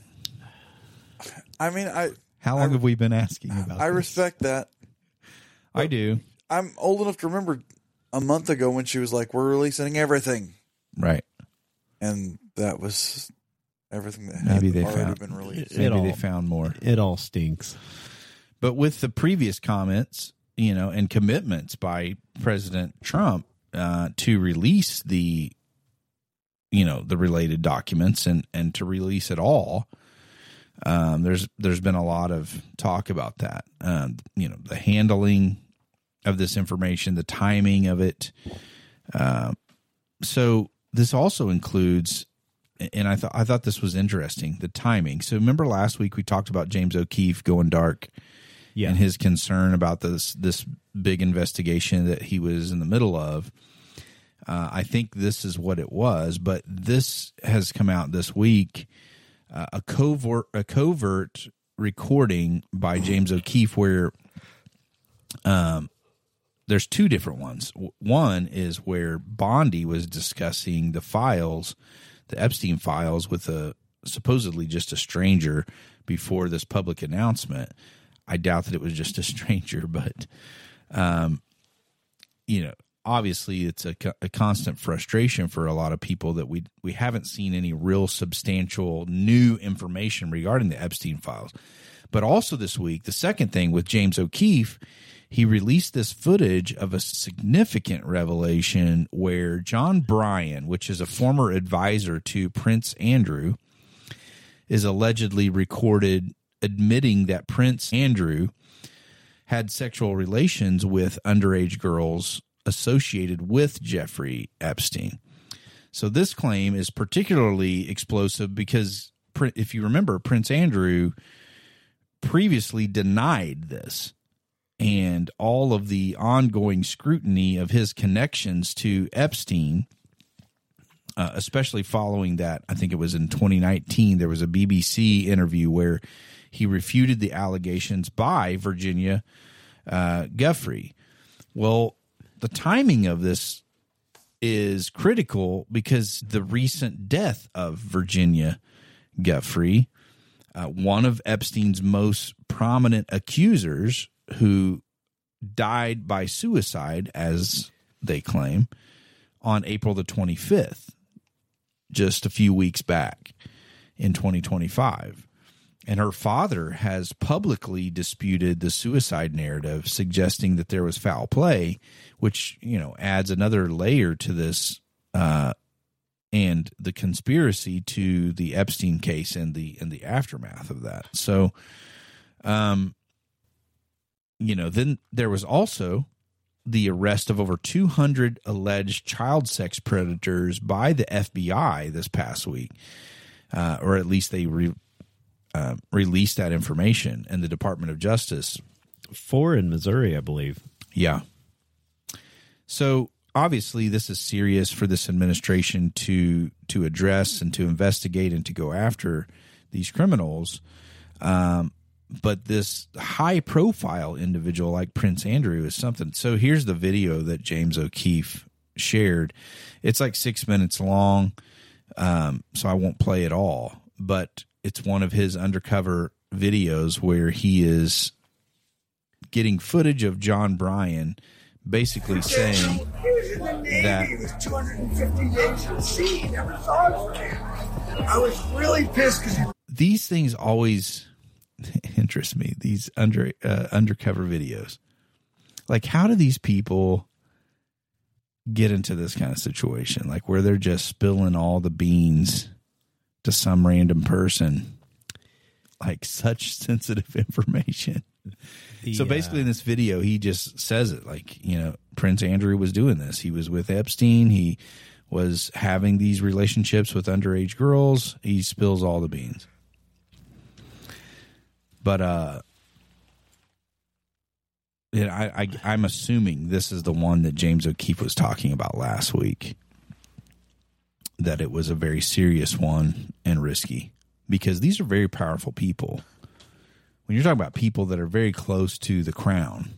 mean, How long have we been asking about I this? respect that. I do. I'm old enough to remember a month ago when she was like, "We're releasing everything," Right. and that was everything that Maybe had they already found been released. Maybe they found more. It all stinks. But with the previous comments, and commitments by President Trump to release the related documents and to release it all, there's been a lot of talk about that. The handling of this information, the timing of it. So this also includes, and I thought this was interesting, the timing. So remember last week we talked about James O'Keefe going dark, and his concern about this big investigation that he was in the middle of. I think this is what it was, but this has come out this week, a covert recording by James O'Keefe where there's two different ones. One is where Bondi was discussing the files, the Epstein files, with supposedly just a stranger before this public announcement. I doubt that it was just a stranger, but obviously it's a constant frustration for a lot of people that we haven't seen any real substantial new information regarding the Epstein files. But also this week, the second thing with James O'Keefe, he released this footage of a significant revelation where John Bryan, which is a former advisor to Prince Andrew, is allegedly recorded admitting that Prince Andrew had sexual relations with underage girls associated with Jeffrey Epstein. So this claim is particularly explosive because, if you remember, Prince Andrew previously denied this, and all of the ongoing scrutiny of his connections to Epstein, especially following that, I think it was in 2019, there was a BBC interview where he refuted the allegations by Virginia Giuffre. Well, the timing of this is critical because the recent death of Virginia Giuffre, one of Epstein's most prominent accusers, who died by suicide, as they claim, on April the 25th, just a few weeks back in 2025. And her father has publicly disputed the suicide narrative, suggesting that there was foul play, which, adds another layer to this and the conspiracy to the Epstein case and the aftermath of that. So, then there was also the arrest of over 200 alleged child sex predators by the FBI this past week, or at least they released that information in the Department of Justice. 4 in Missouri, I believe. Yeah. So obviously this is serious for this administration to address and to investigate and to go after these criminals. But this high-profile individual like Prince Andrew is something. So here's the video that James O'Keefe shared. It's like 6 minutes long, so I won't play it all. But it's one of his undercover videos where he is getting footage of John Bryan basically saying that it was 250 days at sea. He never saw his kid. I was really pissed because these things always interest me, these undercover videos. Like, how do these people get into this kind of situation, like where they're just spilling all the beans to some random person, like such sensitive information? So basically in this video, he just says it like, Prince Andrew was doing this. He was with Epstein. He was having these relationships with underage girls. He spills all the beans. But And I'm assuming this is the one that James O'Keefe was talking about last week, that it was a very serious one and risky, because these are very powerful people. When you're talking about people that are very close to the crown,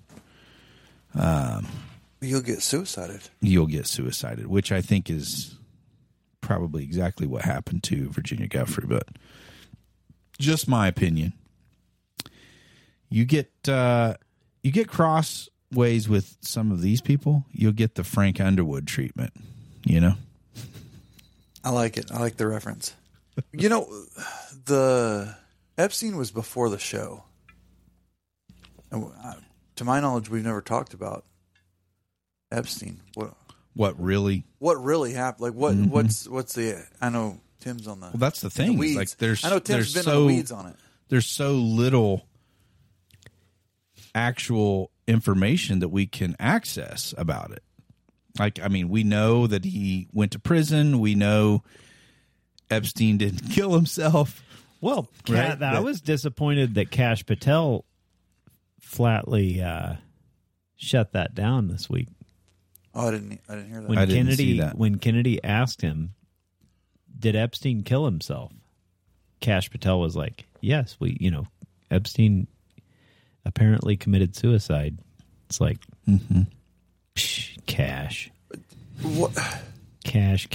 you'll get suicided. Which I think is probably exactly what happened to Virginia Giuffre, but just my opinion. You get crossways with some of these people, you'll get the Frank Underwood treatment, you know? I like it. I like the reference. You know, the Epstein was before the show. And to my knowledge, we've never talked about Epstein. What really happened? Like what's the? I know Tim's on the. Well, that's the thing. The weeds. Like I know Tim's been on the weeds on it. There's so little actual information that we can access about it. Like, I mean, we know that he went to prison. We know Epstein didn't kill himself. Well, right? I was disappointed that Kash Patel flatly shut that down this week. Oh, I didn't hear that. When Kennedy asked him, "Did Epstein kill himself?" Kash Patel was like, "Yes, Epstein apparently committed suicide." It's like, Cash. What? Cash.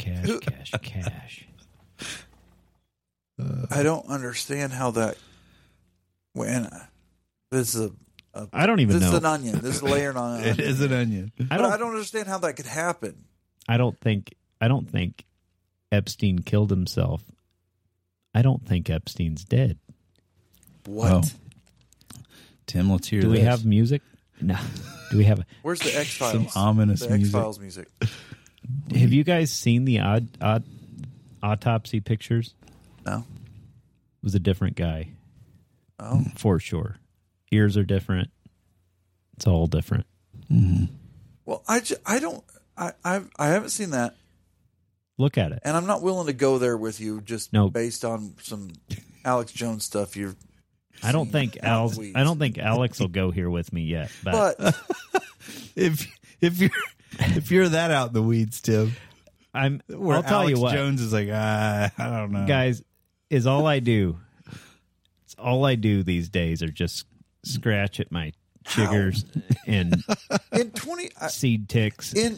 I don't understand how that. When this is I don't even know. This is an onion. This is a layer on an onion. It is an onion. I don't understand how that could happen. I don't think Epstein killed himself. I don't think Epstein's dead. What? Oh. Tim, let's hear Do this. we have music? No. Do we have Where's the X-Files? Some ominous music. X-Files music. Have you guys seen the autopsy pictures? No. It was a different guy. Oh. For sure. Ears are different. It's all different. Mm-hmm. Well, I haven't seen that. Look at it. And I'm not willing to go there with you just based on some Alex Jones stuff you've I don't think Alex will go here with me yet. But if you're that out in the weeds, Tim, I'll tell you what. Jones is like, I don't know, guys. Is all I do. It's all I do these days are just scratch at my chiggers and seed ticks. In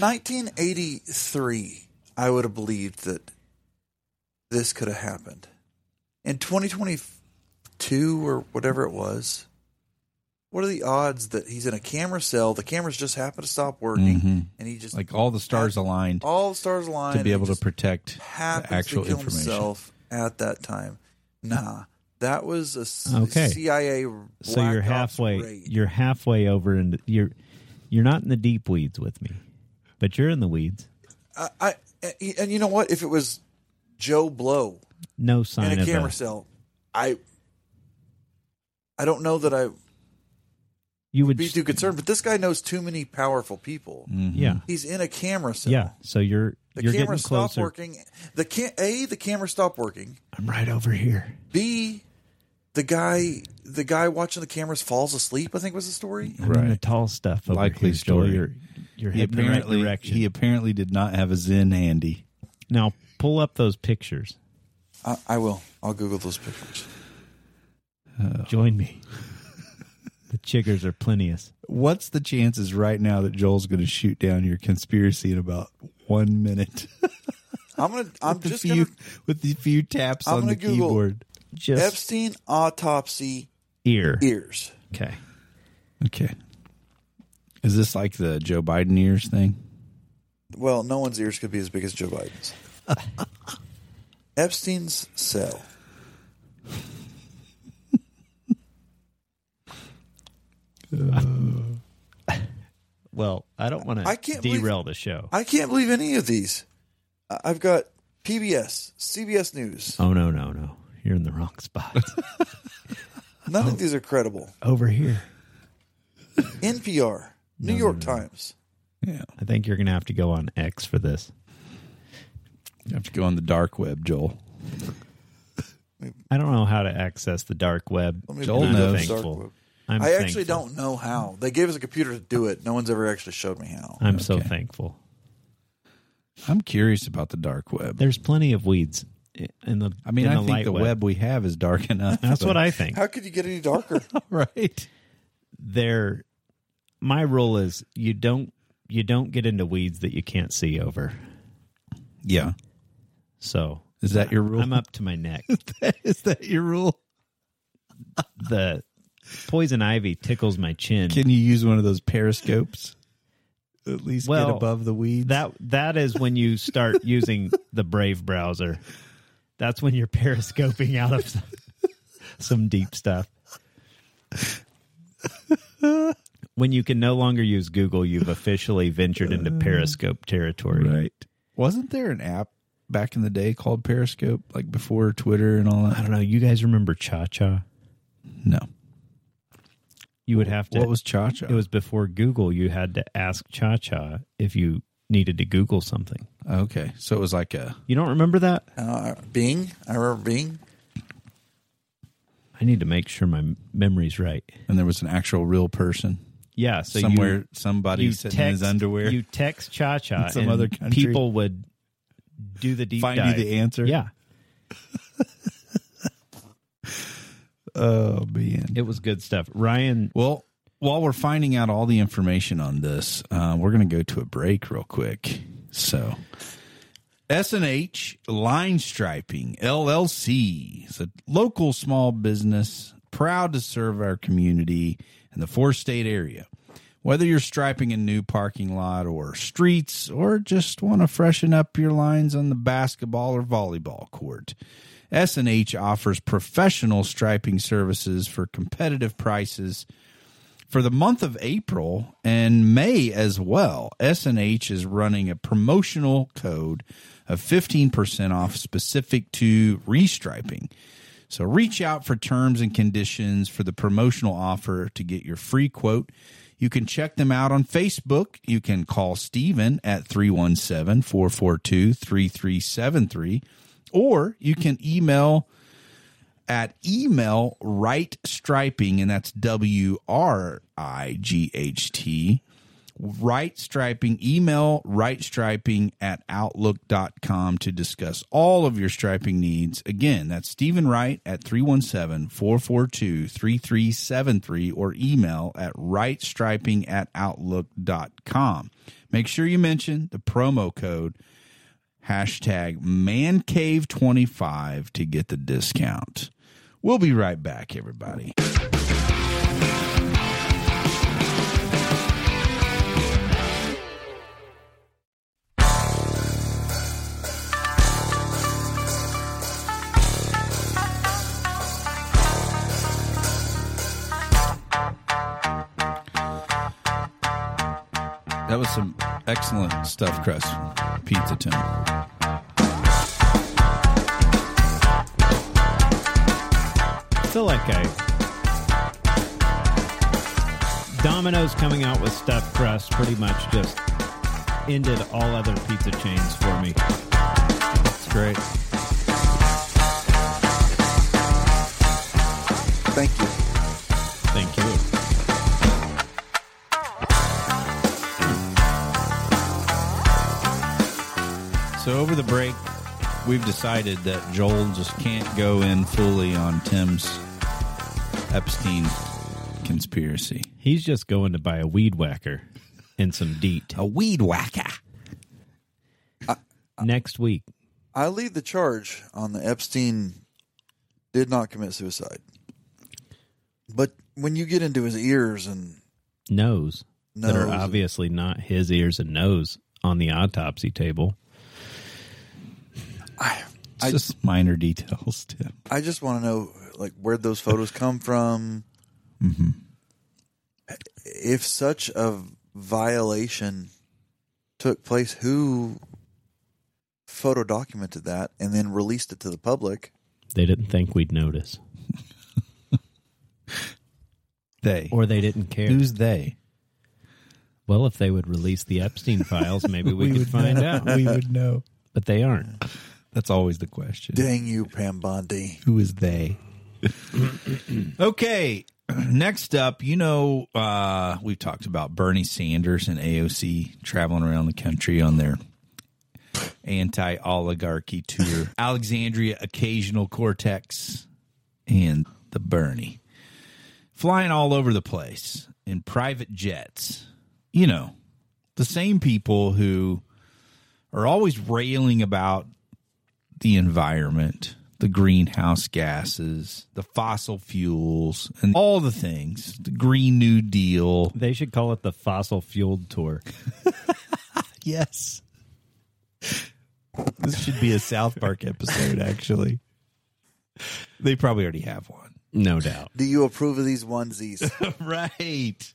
1983, I would have believed that this could have happened. In 2022 or whatever it was, what are the odds that he's in a camera cell? The cameras just happen to stop working, and he just like all the stars aligned. All the stars aligned to be able to protect the actual to kill information himself at that time. Nah, that was a CIA. So you're halfway. Raid. You're halfway over, and you're not in the deep weeds with me, but you're in the weeds. And you know what? If it was Joe Blow, no sign in a of camera cell, I don't know that I would be too concerned. But this guy knows too many powerful people. Mm-hmm. Yeah, he's in a camera cell. Yeah, so you're camera getting closer. Stopped working. The camera stopped working. I'm right over here. B, the guy watching the cameras falls asleep. I think was the story. I'm in the tall stuff. Over Likely here, story. Joel. You're heading in the right direction. He apparently did not have a Zen handy. Now pull up those pictures. I will. I'll Google those pictures. Join me. The chiggers are plenteous. What's the chances right now that Joel's going to shoot down your conspiracy in about 1 minute? with the few taps on the Google keyboard. Just Epstein autopsy ears. Okay. Is this like the Joe Biden ears thing? Well, no one's ears could be as big as Joe Biden's. Epstein's cell. Well, I don't want to derail the show. I can't believe any of these. I've got PBS, CBS News. Oh, no. You're in the wrong spot. None of these are credible. Over here. NPR, New York Times. Yeah. I think you're going to have to go on X for this. You have to go on the dark web, Joel. I don't know how to access the dark web. Joel knows. I actually don't know how. They gave us a computer to do it. No one's ever actually showed me how. I'm so thankful. I'm curious about the dark web. There's plenty of weeds in the. I mean, in I the think light the web we have is dark enough. That's what I think. How could you get any darker? Right. My rule is you don't get into weeds that you can't see over. Yeah. So is that your rule? I'm up to my neck. Is that your rule? The poison ivy tickles my chin. Can you use one of those periscopes? At least get above the weeds. That is when you start using the Brave browser. That's when you're periscoping out of some deep stuff. When you can no longer use Google, you've officially ventured into Periscope territory. Right. Wasn't there an app back in the day called Periscope, like before Twitter and all that? I don't know. You guys remember Cha-Cha? No. You would have to. What was Cha-Cha? It was before Google. You had to ask Cha-Cha if you needed to Google something. Okay. So it was like a... You don't remember that? Bing? I remember Bing. I need to make sure my memory's right. And there was an actual real person. Yeah. So somewhere, somebody sitting in his underwear. You text Cha-Cha in some and other country. People would do the deep Find dive. you the answer? Yeah. Oh, man. It was good stuff. Ryan. Well, while we're finding out all the information on this, we're going to go to a break real quick. So, S&H Line Striping, LLC is a local small business proud to serve our community in the 4-state area. Whether you're striping a new parking lot or streets or just want to freshen up your lines on the basketball or volleyball court, S&H offers professional striping services for competitive prices. For the month of April and May as well, S&H is running a promotional code of 15% off specific to restriping. So reach out for terms and conditions for the promotional offer to get your free quote. You can check them out on Facebook. You can call Steven at 317-442-3373. Or you can email at Right Striping, and that's WRIGHT, Right Striping. Email Right Striping at Outlook.com to discuss all of your striping needs. Again, that's Stephen Wright at 317-442-3373 or email at rightstriping at Outlook.com. Make sure you mention the promo code #ManCave25 to get the discount. We'll be right back, everybody. That was some excellent stuffed crust pizza, Tim. I feel like Domino's coming out with stuffed crust pretty much just ended all other pizza chains for me. It's great. Thank you. Thank you. So over the break, we've decided that Joel just can't go in fully on Tim's Epstein conspiracy. He's just going to buy a weed whacker and some DEET. A weed whacker. Next week. I lead the charge on the Epstein did not commit suicide. But when you get into his ears and nose that are obviously not his ears and nose on the autopsy table. It's just minor details, Tim. I just want to know, like, where'd those photos come from? Mm-hmm. If such a violation took place, who photo documented that and then released it to the public? They didn't think we'd notice. They. Or they didn't care. Who's they? Well, if they would release the Epstein files, maybe we could find out. We would know. But they aren't. That's always the question. Dang you, Pam Bondi. Who is they? Okay. Next up, we've talked about Bernie Sanders and AOC traveling around the country on their anti-oligarchy tour. Alexandria Occasional Cortex and the Bernie. Flying all over the place in private jets. The same people who are always railing about the environment, the greenhouse gases, the fossil fuels, and all the things, the Green New Deal. They should call it the fossil fueled tour. Yes. This should be a South Park episode, actually. They probably already have one. No doubt. Do you approve of these onesies? Right.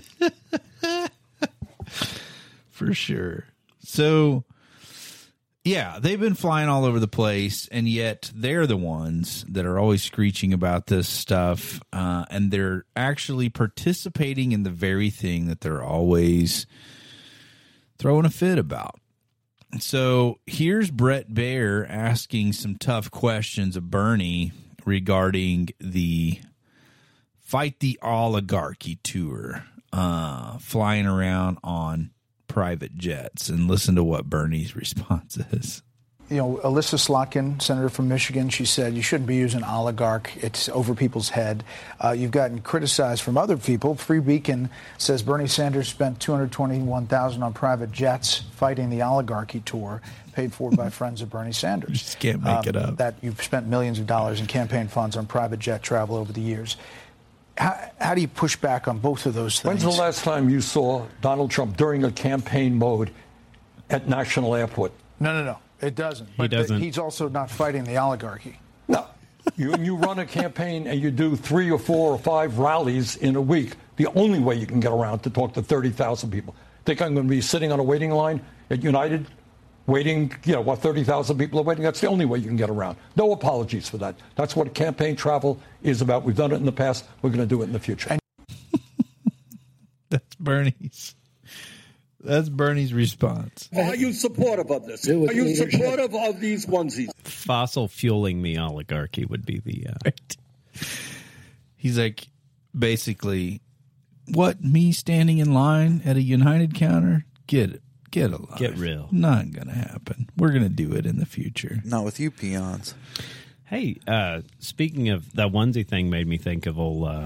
For sure. So, yeah, they've been flying all over the place, and yet they're the ones that are always screeching about this stuff, and they're actually participating in the very thing that they're always throwing a fit about. So here's Bret Baier asking some tough questions of Bernie regarding the Fight the Oligarchy tour, flying around on private jets, and listen to what Bernie's response is. Alyssa Slotkin, senator from Michigan, she said you shouldn't be using oligarch. It's over people's head. You've gotten criticized from other people. Free Beacon says Bernie Sanders spent $221,000 on private jets fighting the oligarchy tour, paid for by friends of Bernie Sanders. Just can't make it up. That you've spent millions of dollars in campaign funds on private jet travel over the years. How do you push back on both of those things? When's the last time you saw Donald Trump during a campaign mode at National Airport? No. It doesn't. He doesn't. He's also not fighting the oligarchy. No. You run a campaign and you do 3 or 4 or 5 rallies in a week. The only way you can get around to talk to 30,000 people. Think I'm going to be sitting on a waiting line at United waiting, 30,000 people are waiting? That's the only way you can get around. No apologies for that. That's what campaign travel is about. We've done it in the past. We're going to do it in the future. That's Bernie's. That's Bernie's response. Are you supportive of this? Are you supportive of these onesies? Fossil fueling the oligarchy would be the... Right. He's like, basically, what, me standing in line at a United counter? Get a life. Get real. Not going to happen. We're going to do it in the future. Not with you peons. Hey, speaking of that onesie thing made me think of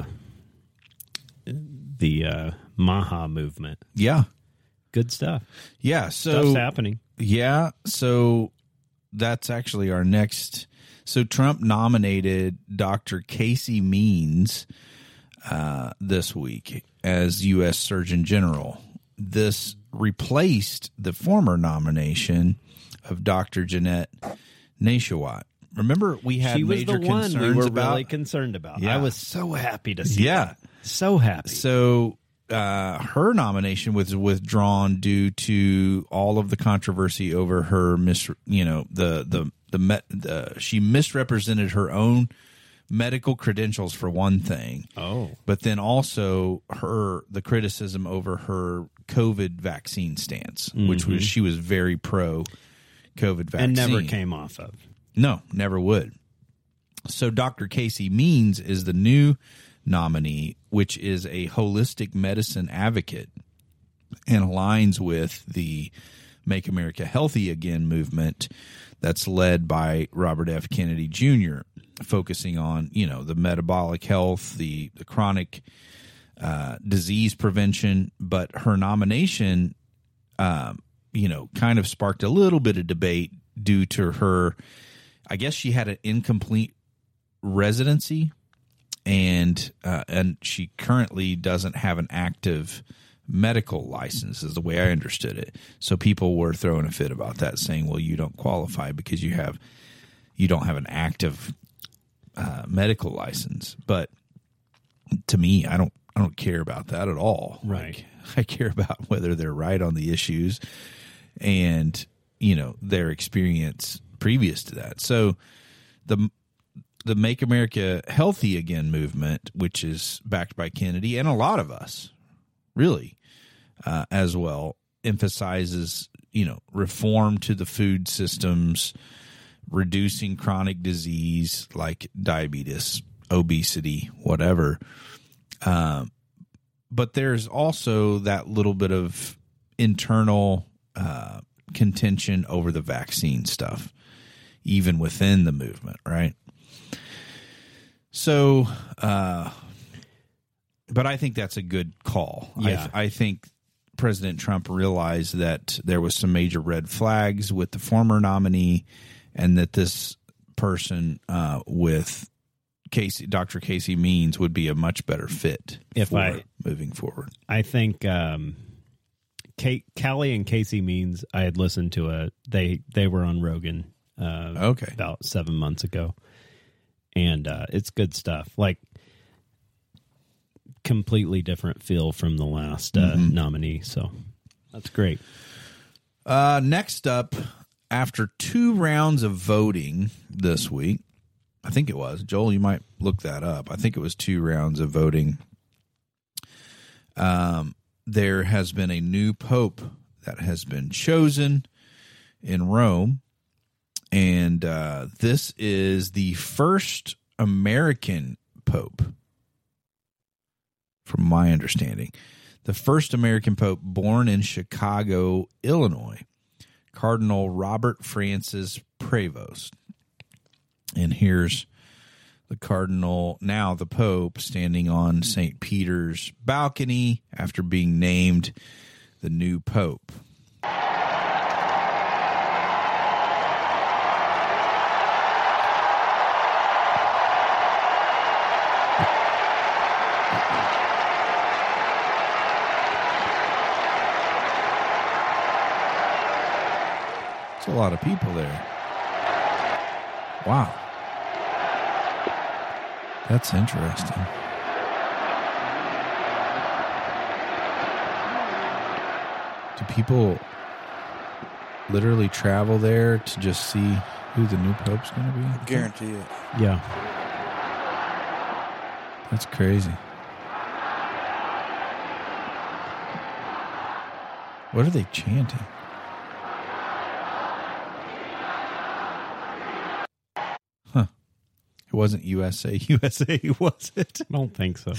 the Maha movement. Yeah. Good stuff. Yeah. So stuff's happening. Yeah. So that's actually our next. So Trump nominated Dr. Casey Means this week as U.S. Surgeon General. This replaced the former nomination of Dr. Jeanette Nashawat. Remember, we had she was major the one concerns we were about. Really concerned about. Yeah. I was so happy to see. Yeah, that. So happy. So her nomination was withdrawn due to all of the controversy over her she misrepresented her own medical credentials for one thing. Oh, but then also the criticism over her COVID vaccine stance, which was she was very pro COVID vaccine and never came off of. No, never would. So Dr. Casey Means is the new nominee, which is a holistic medicine advocate and aligns with the Make America Healthy Again movement that's led by Robert F. Kennedy Jr., focusing on, the metabolic health, the chronic disease prevention. But her nomination, kind of sparked a little bit of debate due to her, I guess she had an incomplete residency, and she currently doesn't have an active medical license, is the way I understood it. So people were throwing a fit about that, saying, well, you don't qualify because you don't have an active medical license. But to me, I don't care about that at all. Right. I care about whether they're right on the issues and, their experience previous to that. So the Make America Healthy Again movement, which is backed by Kennedy and a lot of us, really, as well, emphasizes, reform to the food systems, reducing chronic disease like diabetes, obesity, whatever, But there's also that little bit of internal contention over the vaccine stuff, even within the movement, right? So, but I think that's a good call. Yeah. I think President Trump realized that there was some major red flags with the former nominee, and that this person with Dr. Casey Means would be a much better fit moving forward. I think Callie and Casey Means, I had listened to they were on Rogan about 7 months ago, and it's good stuff. Like, completely different feel from the last nominee, so that's great. Next up, after 2 rounds of voting this week, I think it was, Joel, you might look that up. I think it was 2 rounds of voting. There has been a new pope that has been chosen in Rome, and this is the first American pope, from my understanding. The first American pope born in Chicago, Illinois, Cardinal Robert Francis Prevost. And here's the Cardinal, now the Pope, standing on St. Peter's balcony after being named the new Pope. It's a lot of people there. Wow. That's interesting. Do people literally travel there to just see who the new pope's going to be? Guarantee it. Yeah. That's crazy. What are they chanting? Huh. It wasn't USA, USA, was it? I don't think so.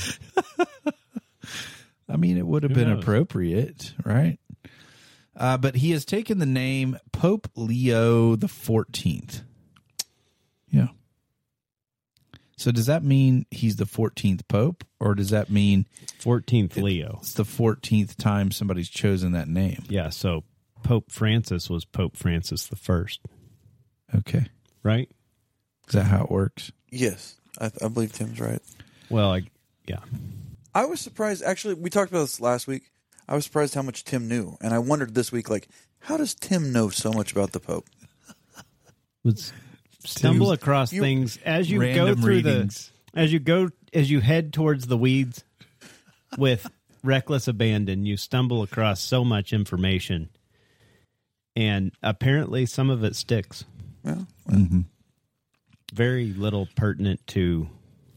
I mean, it would have been appropriate, right? But he has taken the name Pope Leo the 14th. Yeah. So does that mean he's the 14th Pope, or does that mean 14th Leo? It's the 14th time somebody's chosen that name. Yeah, so Pope Francis was Pope Francis the First. Okay. Right? Is that how it works? Yes. I believe Tim's right. Well, yeah. I was surprised. Actually, we talked about this last week. I was surprised how much Tim knew. And I wondered this week, like, how does Tim know so much about the Pope? Let's stumble across things as you go through as you head towards the weeds with reckless abandon. You stumble across so much information, and apparently some of it sticks. Well, very little pertinent to,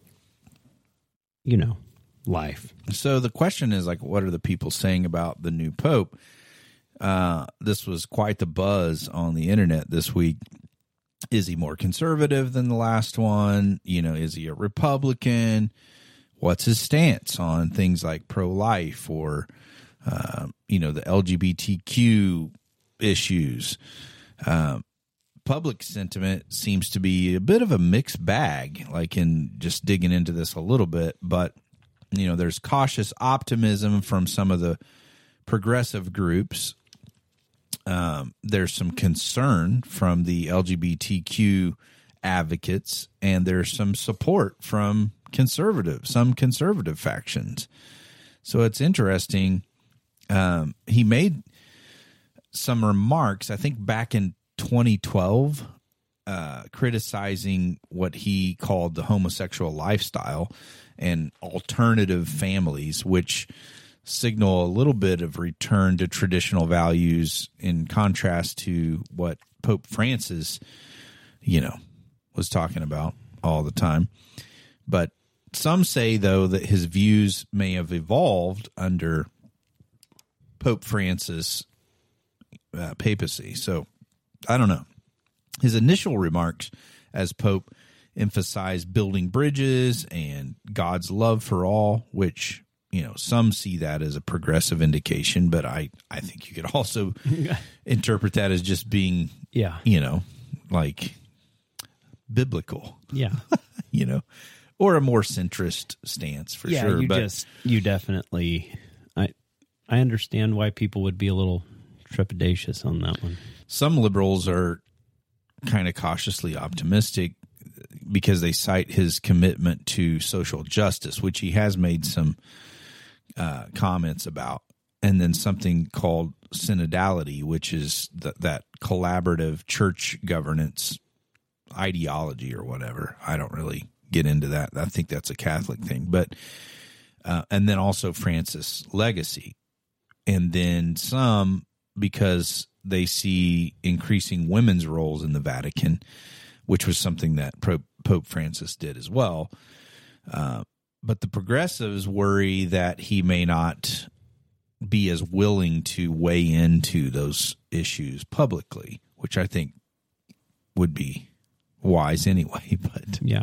life. So the question is, like, what are the people saying about the new Pope? This was quite the buzz on the internet this week. Is he more conservative than the last one? Is he a Republican? What's his stance on things like pro-life or, the LGBTQ issues? Public sentiment seems to be a bit of a mixed bag, like in just digging into this a little bit. But, there's cautious optimism from some of the progressive groups. There's some concern from the LGBTQ advocates, and there's some support from some conservative factions. So it's interesting. He made some remarks, I think back in 2012, criticizing what he called the homosexual lifestyle and alternative families, which signal a little bit of return to traditional values in contrast to what Pope Francis, was talking about all the time. But some say, though, that his views may have evolved under Pope Francis' papacy. So I don't know. His initial remarks as Pope emphasized building bridges and God's love for all, which, some see that as a progressive indication, but I think you could also interpret that as just being, like biblical. Yeah. Or a more centrist stance for sure. You definitely, I understand why people would be a little trepidatious on that one. Some liberals are kind of cautiously optimistic because they cite his commitment to social justice, which he has made some comments about, and then something called synodality, which is that collaborative church governance ideology or whatever. I don't really get into that. I think that's a Catholic thing, but and then also Francis legacy, and then some because they see increasing women's roles in the Vatican, which was something that Pope Francis did as well. But the progressives worry that he may not be as willing to weigh into those issues publicly, which I think would be wise anyway. But yeah.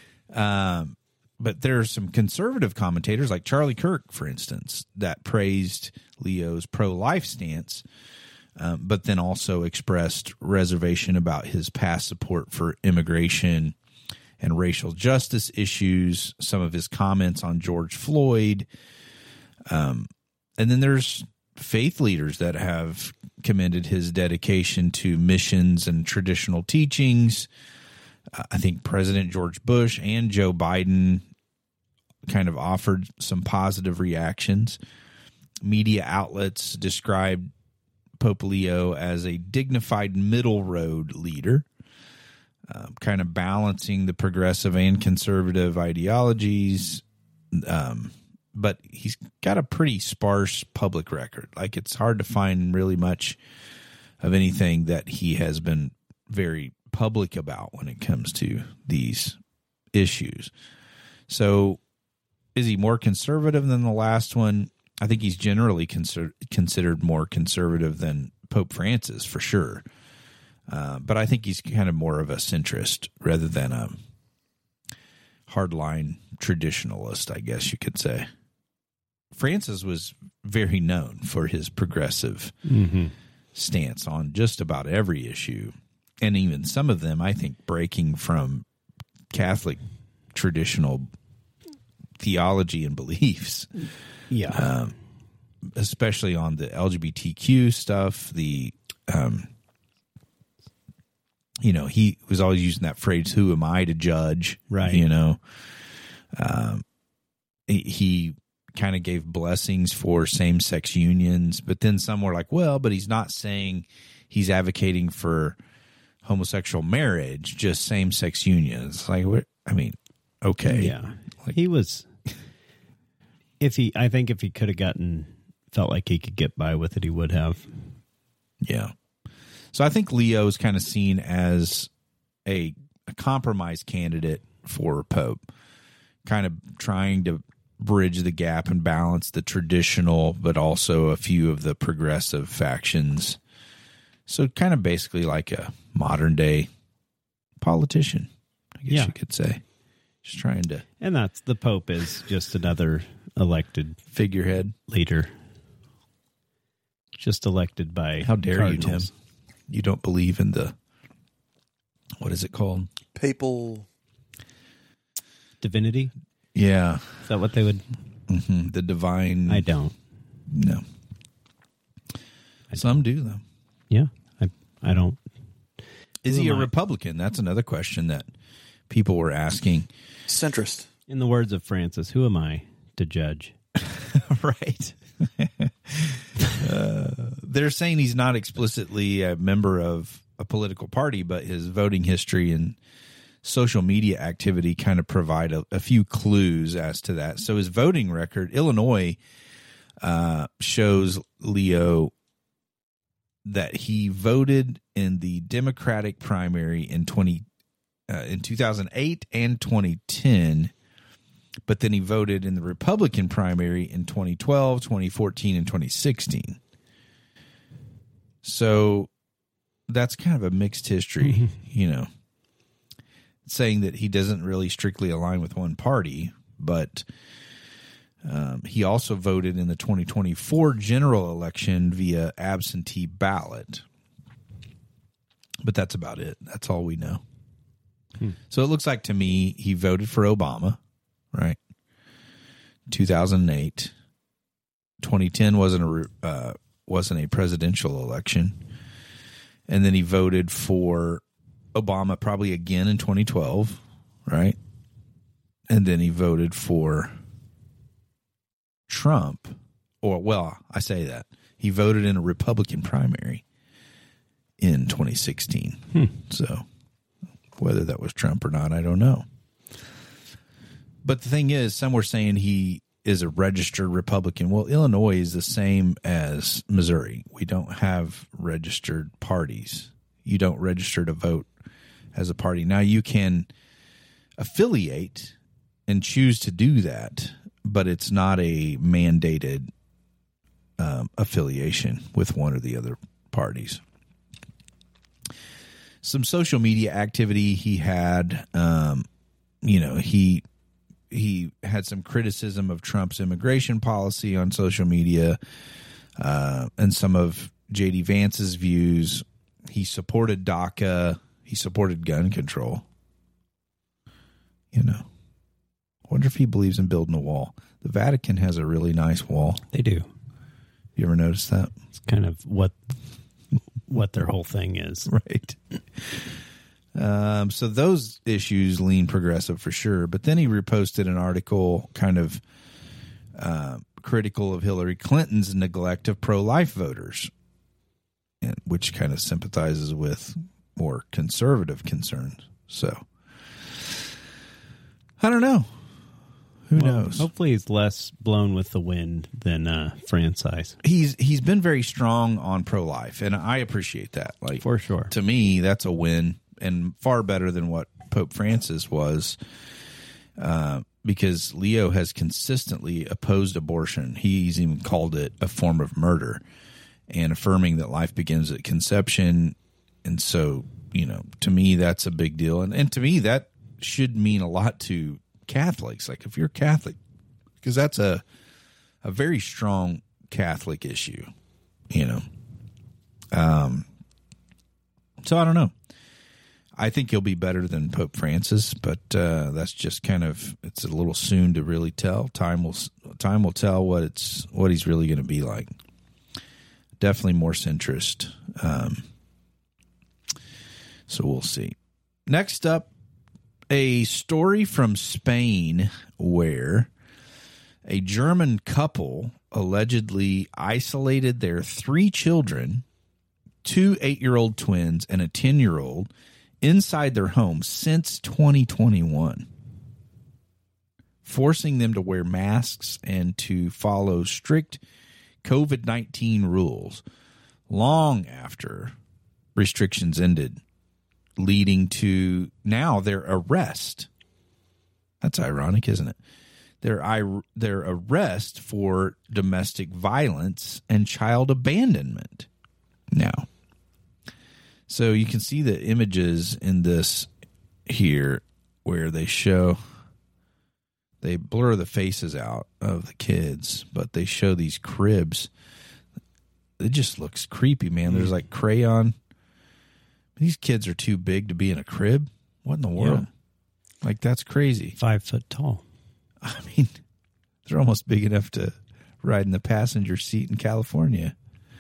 But there are some conservative commentators like Charlie Kirk, for instance, that praised Leo's pro-life stance, but then also expressed reservation about his past support for immigration and racial justice issues, some of his comments on George Floyd. And then there's faith leaders that have commended his dedication to missions and traditional teachings. I think President George Bush and Joe Biden kind of offered some positive reactions. Media outlets described Pope Leo as a dignified middle road leader, kind of balancing the progressive and conservative ideologies. But he's got a pretty sparse public record. Like, it's hard to find really much of anything that he has been very public about when it comes to these issues. So is he more conservative than the last one? I think he's generally considered more conservative than Pope Francis, for sure. But I think he's kind of more of a centrist rather than a hardline traditionalist, I guess you could say. Francis was very known for his progressive stance on just about every issue, and even some of them, I think, breaking from Catholic traditional theology and beliefs. Yeah. Especially on the LGBTQ stuff, he was always using that phrase, "Who am I to judge?" Right. He kind of gave blessings for same-sex unions, but then some were like, well, but he's not saying he's advocating for homosexual marriage, just same-sex unions. Like, what? I mean, okay. Yeah. He was, I think if he could have felt like he could get by with it, he would have. Yeah. So I think Leo is kind of seen as a compromise candidate for Pope, kind of trying to bridge the gap and balance the traditional, but also a few of the progressive factions. So kind of basically like a modern day politician, I guess you could say. Just trying to. And the Pope is just another elected figurehead leader. Just elected by How dare cardinals. you, Tim? You don't believe in what is it called? Papal divinity? Yeah. Is that what they would? Mm-hmm. The divine. I don't. No. Some do, though. Yeah. I don't. Is he a Republican? That's another question that people were asking. Centrist. In the words of Francis, who am I to judge? Right. They're saying he's not explicitly a member of a political party, but his voting history and social media activity kind of provide a few clues as to that. So his voting record, Illinois, shows Leo that he voted in the Democratic primary in 2008 and 2010, but then he voted in the Republican primary in 2012, 2014, and 2016. So that's kind of a mixed history, saying that he doesn't really strictly align with one party, but he also voted in the 2024 general election via absentee ballot. But that's about it. That's all we know. So it looks like to me he voted for Obama, right? 2008. 2010 wasn't a presidential election. And then he voted for Obama probably again in 2012, right? And then he voted for Trump, I say that. He voted in a Republican primary in 2016. So whether that was Trump or not, I don't know. But the thing is, some were saying he is a registered Republican. Well, Illinois is the same as Missouri. We don't have registered parties. You don't register to vote as a party. Now, you can affiliate and choose to do that, but it's not a mandated affiliation with one or the other parties. Some social media activity he had, he had some criticism of Trump's immigration policy on social media and some of J.D. Vance's views. He supported DACA. He supported gun control. Wonder if he believes in building a wall. The Vatican has a really nice wall. They do. You ever notice that? It's kind of what their whole thing is. Right. So those issues lean progressive for sure. But then he reposted an article kind of critical of Hillary Clinton's neglect of pro-life voters, which kind of sympathizes with more conservative concerns. So I don't know. Who knows? Hopefully he's less blown with the wind than Francis. He's been very strong on pro-life, and I appreciate that. Like, for sure. To me, that's a win, and far better than what Pope Francis was, because Leo has consistently opposed abortion. He's even called it a form of murder, and affirming that life begins at conception. And so, to me, that's a big deal. And to me, that should mean a lot to Catholics. Like, if you're Catholic, because that's a very strong Catholic issue, So I don't know. I think he'll be better than Pope Francis, but that's just kind of, it's a little soon to really tell. Time will tell what he's really going to be like. Definitely more centrist. So we'll see. Next up, a story from Spain where a German couple allegedly isolated their 3 children, 2 8-year-old twins and a 10-year-old, inside their home since 2021, forcing them to wear masks and to follow strict COVID-19 rules long after restrictions ended, leading to now their arrest. That's ironic, isn't it? Their arrest for domestic violence and child abandonment now. So you can see the images in this here where they blur the faces out of the kids, but they show these cribs. It just looks creepy, man. There's like crayon. These kids are too big to be in a crib. What in the world? Yeah. Like, that's crazy. 5 foot tall. I mean, they're almost big enough to ride in the passenger seat in California.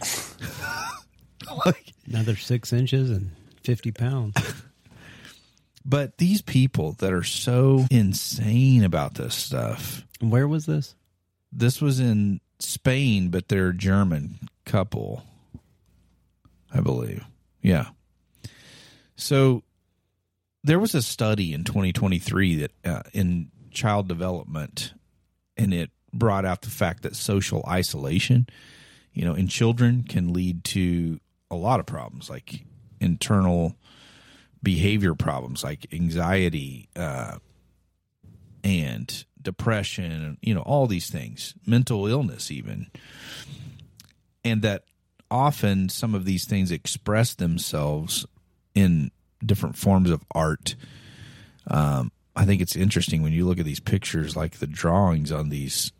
Like, another 6 inches and 50 pounds. But these people that are so insane about this stuff. Where was this? This was in Spain, but they're a German couple, I believe. Yeah. So there was a study in 2023 that in child development, and it brought out the fact that social isolation, in children can lead to a lot of problems, like internal behavior problems, like anxiety and depression, all these things, mental illness even. And that often some of these things express themselves in different forms of art, I think it's interesting when you look at these pictures, like the drawings on these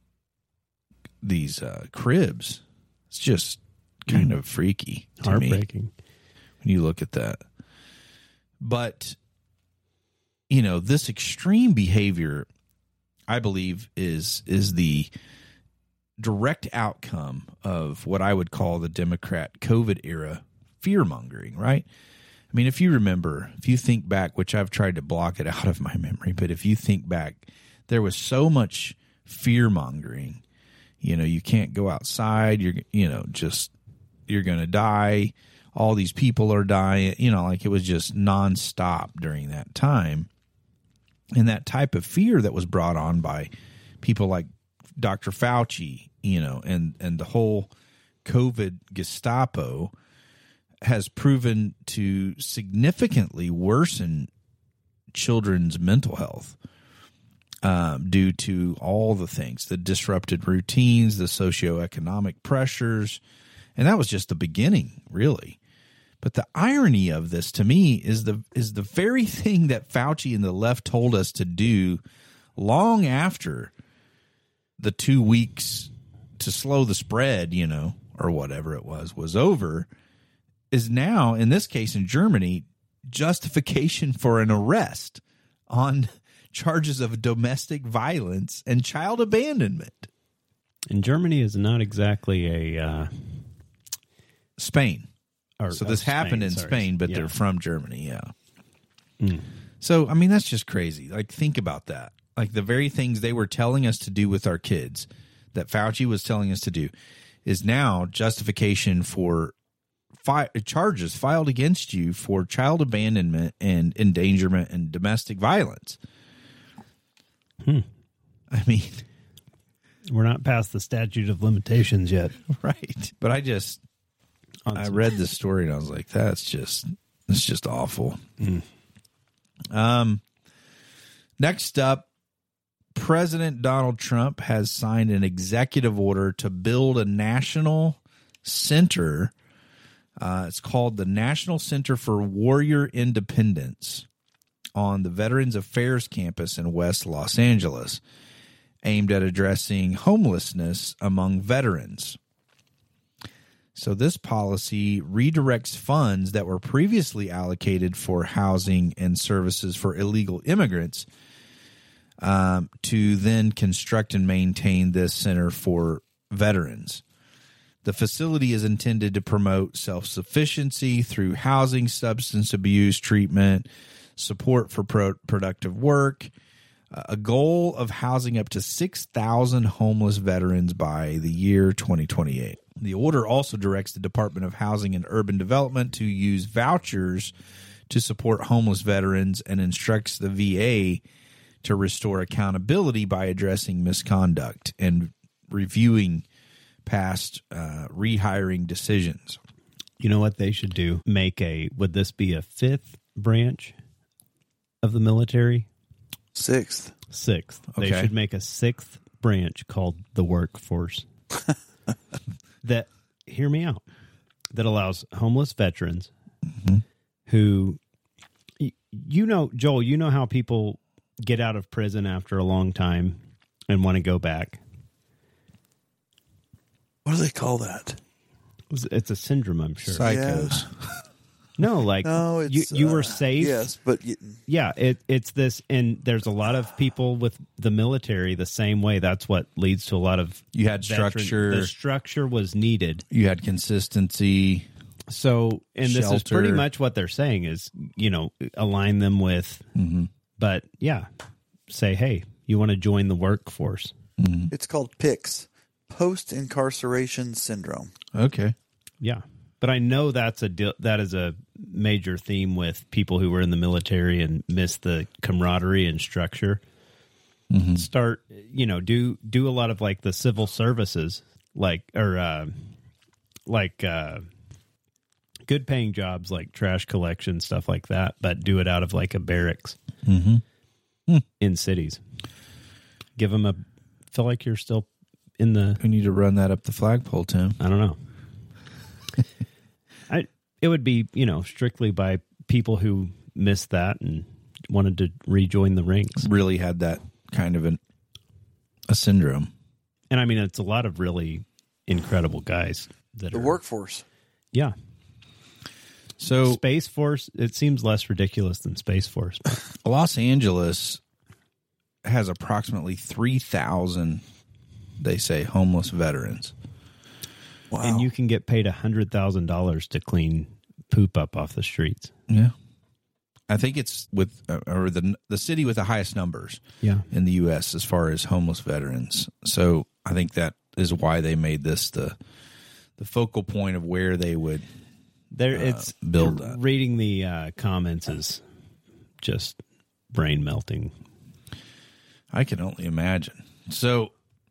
cribs. It's just kind of freaky to Heartbreaking me when you look at that. But, you know, this extreme behavior, I believe, is the direct outcome of what I would call the Democrat COVID era fear-mongering, right? I mean, if you remember, if you think back, which I've tried to block it out of my memory, but if you think back, there was so much fear-mongering. You know, you can't go outside. You're going to die. All these people are dying. You know, like it was just nonstop during that time. And that type of fear that was brought on by people like Dr. Fauci, you know, and the whole COVID Gestapo has proven to significantly worsen children's mental health due to all the things, the disrupted routines, the socioeconomic pressures. And that was just the beginning, really. But the irony of this to me is the very thing that Fauci and the left told us to do long after the 2 weeks to slow the spread, you know, or whatever it was over, is now, in this case in Germany, justification for an arrest on charges of domestic violence and child abandonment. And Germany is not exactly a... Spain. So this happened in Spain, but yeah. they're from Germany, yeah. So, I mean, that's just crazy. Like, think about that. Like, the very things they were telling us to do with our kids, that Fauci was telling us to do, is now justification for charges filed against you for child abandonment and endangerment and domestic violence. I mean... We're not past the statute of limitations yet. Right. But I read this story and I was like, that's just awful. Next up, President Donald Trump has signed an executive order to build a national center. It's called the National Center for Warrior Independence on the Veterans Affairs campus in West Los Angeles, aimed at addressing homelessness among veterans. So this policy redirects funds that were previously allocated for housing and services for illegal immigrants to then construct and maintain this center for veterans. The facility is intended to promote self-sufficiency through housing, substance abuse treatment, support for productive work, a goal of housing up to 6,000 homeless veterans by the year 2028. The order also directs the Department of Housing and Urban Development to use vouchers to support homeless veterans and instructs the VA to restore accountability by addressing misconduct and reviewing past rehiring decisions. You know what they should do? Would this be a fifth branch of the military? Sixth. They should make a sixth branch called the workforce. That, hear me out, that allows homeless veterans who, you know, Joel, you know how people get out of prison after a long time and want to go back. What do they call that? It's a syndrome, I'm sure. Psychos. No, like you were safe. Yes, but yeah, it's this, and there's a lot of people with the military the same way. That's what leads to a lot of you had structure. The structure was needed. You had consistency. So, and this is pretty much what they're saying is, you know, align them with, but yeah, say, hey, you want to join the workforce. It's called PICS, Post-Incarceration Syndrome. Okay. Yeah. But I know that is a major theme with people who were in the military and miss the camaraderie and structure. Start, you know, do a lot of like the civil services, good paying jobs like trash collection, stuff like that, but do it out of like a barracks in cities. Give them feel like you're still in the... We need to run that up the flagpole, Tim. I don't know. It would be, you know, strictly by people who miss that and wanted to rejoin the ranks. Really had that kind of a syndrome. And I mean, it's a lot of really incredible guys that the are workforce. Yeah. So Space Force, it seems less ridiculous than Space Force. Los Angeles has approximately 3,000, they say, homeless veterans. Wow. And you can get paid $100,000 to clean poop up off the streets. Yeah. I think it's with or the city with the highest numbers in the U.S. as far as homeless veterans. So I think that is why they made this the focal point of where they would build that. Reading the comments is just brain melting. I can only imagine. So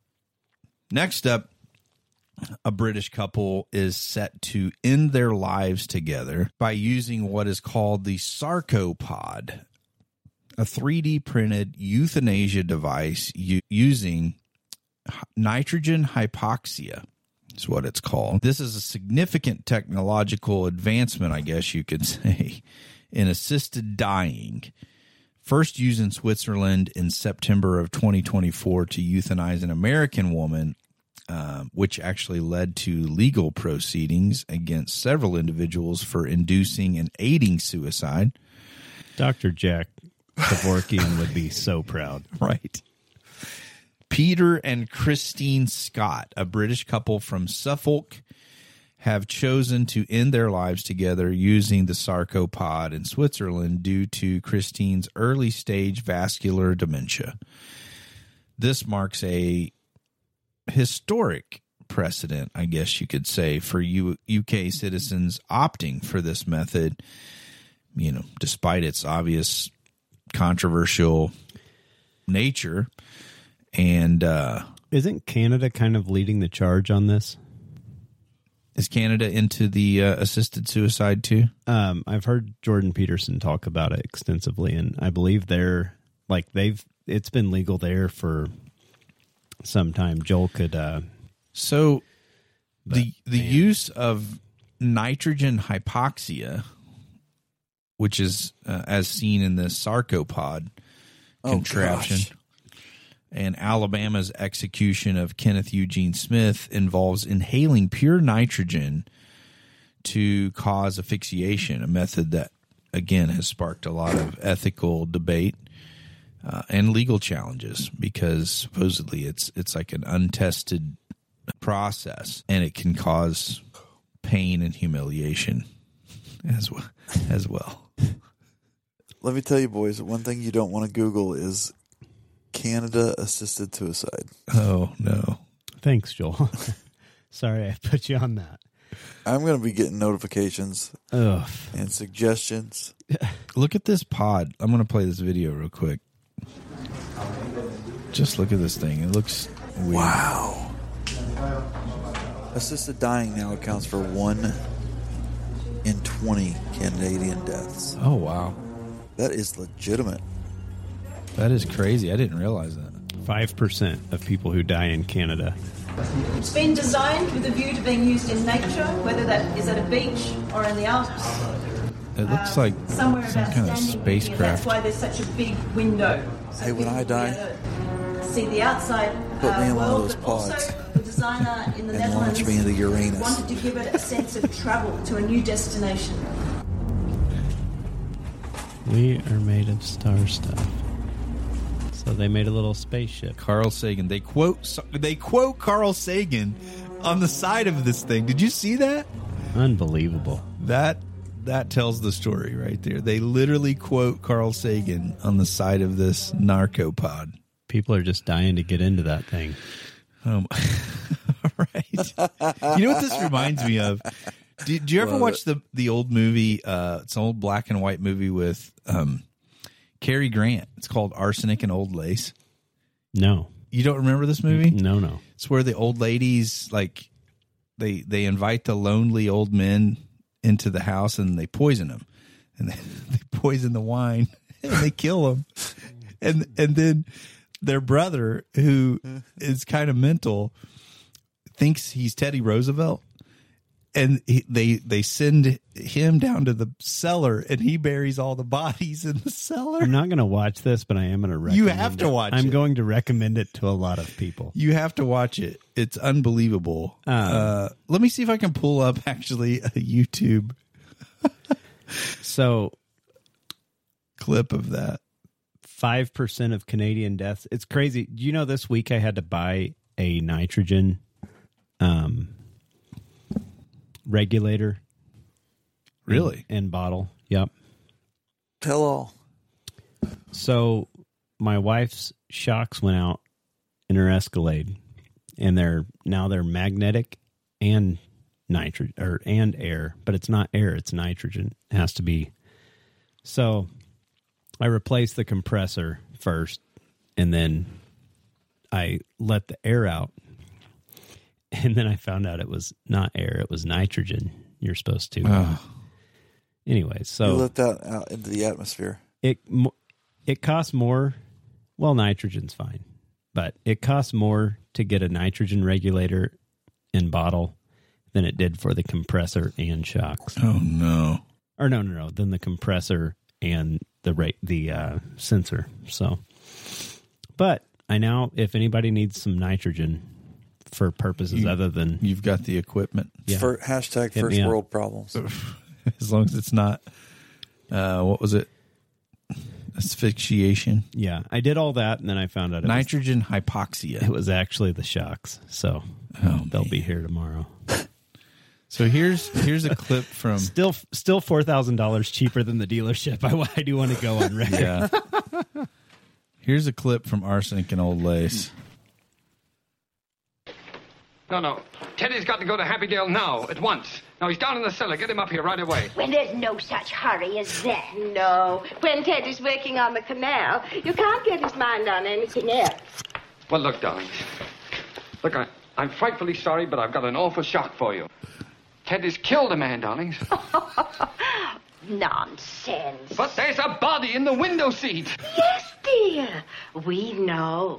next up, a British couple is set to end their lives together by using what is called the Sarcopod, a 3D printed euthanasia device using nitrogen hypoxia is what it's called. This is a significant technological advancement, I guess you could say, in assisted dying. First used in Switzerland in September of 2024 to euthanize an American woman, which actually led to legal proceedings against several individuals for inducing and aiding suicide. Dr. Jack Kevorkian would be so proud. Right. Peter and Christine Scott, a British couple from Suffolk, have chosen to end their lives together using the Sarcopod in Switzerland due to Christine's early stage vascular dementia. This marks a historic precedent, I guess you could say, for UK citizens opting for this method, despite its obvious controversial nature. And isn't Canada kind of leading the charge on this? Is Canada into the assisted suicide too? I've heard Jordan Peterson talk about it extensively, and I believe it's been legal there for some time. Joel could the use of nitrogen hypoxia, which is as seen in the Sarcopod contraption, and Alabama's execution of Kenneth Eugene Smith involves inhaling pure nitrogen to cause asphyxiation, a method that again has sparked a lot of ethical debate and legal challenges, because supposedly it's like an untested process, and it can cause pain and humiliation as well. Let me tell you, boys, one thing you don't want to Google is Canada assisted suicide. Oh, no. Thanks, Joel. Sorry I put you on that. I'm going to be getting notifications and suggestions. Look at this pod. I'm going to play this video real quick. Just look at this thing. It looks weird. Wow. Assisted dying now accounts for 1 in 20 Canadian deaths. Oh, wow. That is legitimate. That is crazy. I didn't realize that. 5% of people who die in Canada. It's been designed with a view to being used in nature, whether that is at a beach or in the Alps. It looks like some kind of spacecraft. That's why there's such a big window. Hey, when I die, see the outside put me in one of world, those but pods also the designer in the and Netherlands launch me into Uranus. wanted to give it a sense of travel to a new destination. We are made of star stuff. So they made a little spaceship. Carl Sagan. They quote Carl Sagan on the side of this thing. Did you see that? Unbelievable. That tells the story right there. They literally quote Carl Sagan on the side of this Narcopod. People are just dying to get into that thing. Right. You know what this reminds me of? Did you ever watch the old movie? It's an old black and white movie with Cary Grant. It's called Arsenic and Old Lace. No. You don't remember this movie? No. It's where the old ladies, like, they invite the lonely old men into the house and they poison them. And they poison the wine and they kill them. And then their brother, who is kind of mental, thinks he's Teddy Roosevelt. And they send him down to the cellar, and he buries all the bodies in the cellar. I'm not going to watch this, but I am going to recommend You have to watch it. I'm going to recommend it to a lot of people. You have to watch it. It's unbelievable. Let me see if I can pull up actually a YouTube clip of that. 5% of Canadian deaths. It's crazy. Do you know this week I had to buy a nitrogen regulator? Really? In bottle. Yep. Tell all. So my wife's shocks went out in her Escalade, and they're magnetic and nitrogen and air, but it's not air, it's nitrogen. It has to be. So I replaced the compressor first, and then I let the air out, and then I found out it was not air, it was nitrogen. You're supposed to. Anyway, so you let that out into the atmosphere. It costs more. Well, nitrogen's fine, but it costs more to get a nitrogen regulator in bottle than it did for the compressor and shocks. Oh no! Or no, than the compressor and the sensor. So, but I now, if anybody needs some nitrogen for purposes other than you've got the equipment. Yeah. For hashtag first world problems. As long as it's not, what was it? Asphyxiation. Yeah, I did all that, and then I found out nitrogen hypoxia. It was actually the shocks. So they'll be here tomorrow. So here's a clip from still $4,000 cheaper than the dealership. I do want to go on record. Yeah. Here's a clip from Arsenic and Old Lace. No. Teddy's got to go to Happydale now, at once. Now, he's down in the cellar. Get him up here right away. Well, there's no such hurry as that. No. When Teddy's working on the canal, you can't get his mind on anything else. Well, look, darlings. Look, I'm frightfully sorry, but I've got an awful shock for you. Teddy's killed a man, darlings. Nonsense. But there's a body in the window seat. Yes, dear. We know.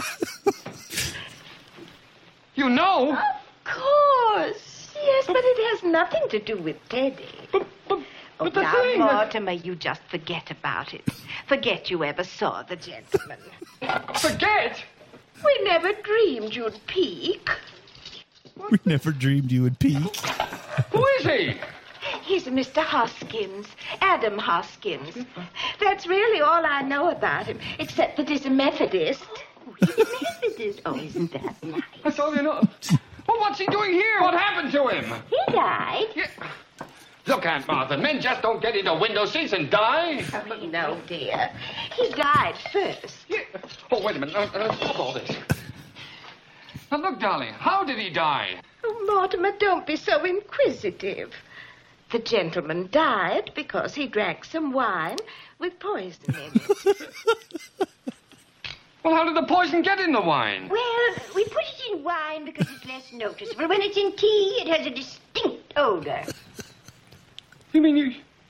You know? Of course. Yes, but it has nothing to do with Teddy. But the now, thing... Mortimer, you just forget about it. Forget you ever saw the gentleman. Forget? We never dreamed you'd peek. We never dreamed you would peek. Who is he? He's Mr. Hoskins, Adam Hoskins. That's really all I know about him, except that he's a Methodist. He's a Methodist. Oh, isn't that nice? That's all you know. Well, what's he doing here? What happened to him? He died. Yeah. Look, Aunt Martha, men just don't get into window seats and die. Oh, no, dear. He died first. Yeah. Oh, wait a minute. Let's stop all this. Now, look, darling, how did he die? Oh, Mortimer, don't be so inquisitive. The gentleman died because he drank some wine with poison in it. Well, how did the poison get in the wine? Well, we put it in wine because it's less noticeable. When it's in tea, it has a distinct odor. You mean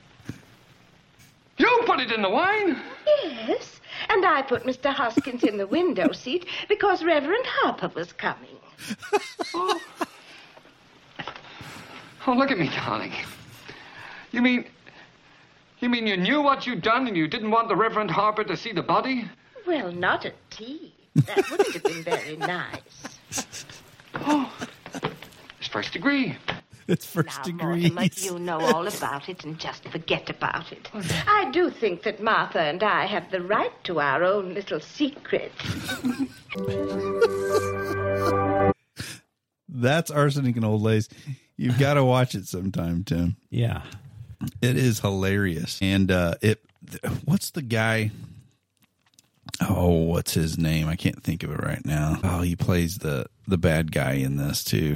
you put it in the wine? Yes, and I put Mr. Hoskins in the window seat because Reverend Harper was coming. Oh, look at me, darling. You mean you knew what you'd done and you didn't want the Reverend Harper to see the body? Well, not at tea. That wouldn't have been very nice. Oh, it's first degree. It's first now, degree. Mortimer, you know all about it and just forget about it. I do think that Martha and I have the right to our own little secret. That's Arsenic and Old Lace. You've got to watch it sometime, Tim. Yeah. It is hilarious. And what's the guy? Oh, what's his name? I can't think of it right now. Oh, he plays the bad guy in this too.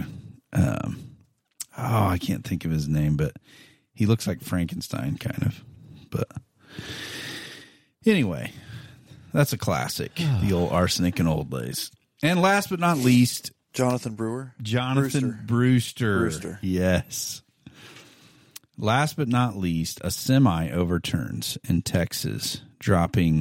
I can't think of his name, but he looks like Frankenstein kind of. But anyway, that's a classic. The old Arsenic and Old Lace. And last but not least, Jonathan Brewer. Jonathan Brewster. Yes. Last but not least, a semi overturns in Texas, dropping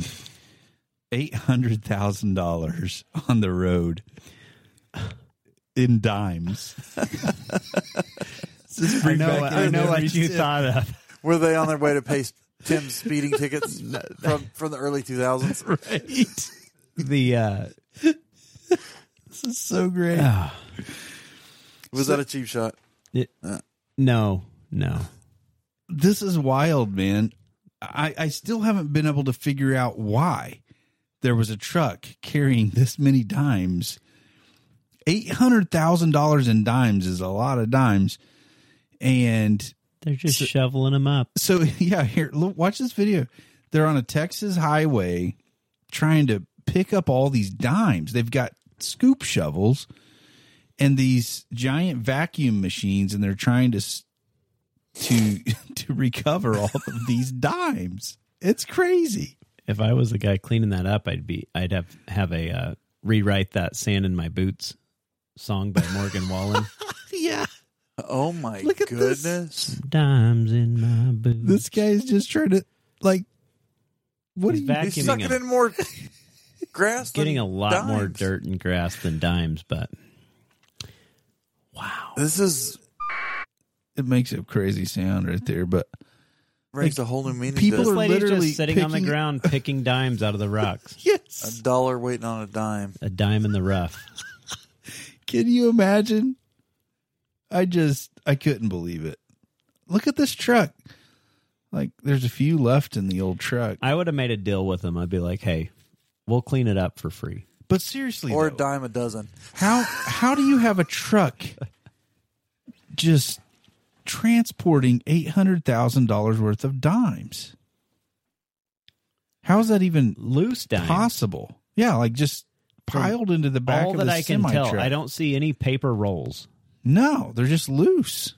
$800,000 on the road in dimes. Just I bring know. back I know what memories, you Tim. thought of. Were they on their way to pay Tim's speeding tickets from the early 2000s? Right. The This is so great. Was that a cheap shot? No. This is wild, man. I still haven't been able to figure out why there was a truck carrying this many dimes. $800,000 in dimes is a lot of dimes. And they're just shoveling them up. So, yeah, here, look, watch this video. They're on a Texas highway trying to pick up all these dimes. They've got scoop shovels and these giant vacuum machines, and they're trying to recover all of these dimes. It's crazy. If I was the guy cleaning that up, I'd have a Rewrite That Sand in My Boots song by Morgan Wallen. Yeah. Oh my Look at goodness. this. Dimes in my boots. This guy's just trying to, like, what are He's you He's sucking in more grass than getting a lot dimes. more dirt and grass than dimes, but This is It makes a crazy sound right there, but brings a whole new meaning. people to this are lady's literally just sitting on the picking- ground picking dimes out of the rocks. Yes. $1 waiting on a dime. A dime in the rough. Can you imagine? I couldn't believe it. Look at this truck. Like, there's a few left in the old truck. I would have made a deal with them. I'd be like, hey, we'll clean it up for free. But seriously, Or a though, dime a dozen. how do you have a truck just transporting $800,000 worth of dimes? How is that even loose dime possible? Yeah, like just piled into the back all of that the I can tell, semi-truck. I don't see any paper rolls. No, they're just loose.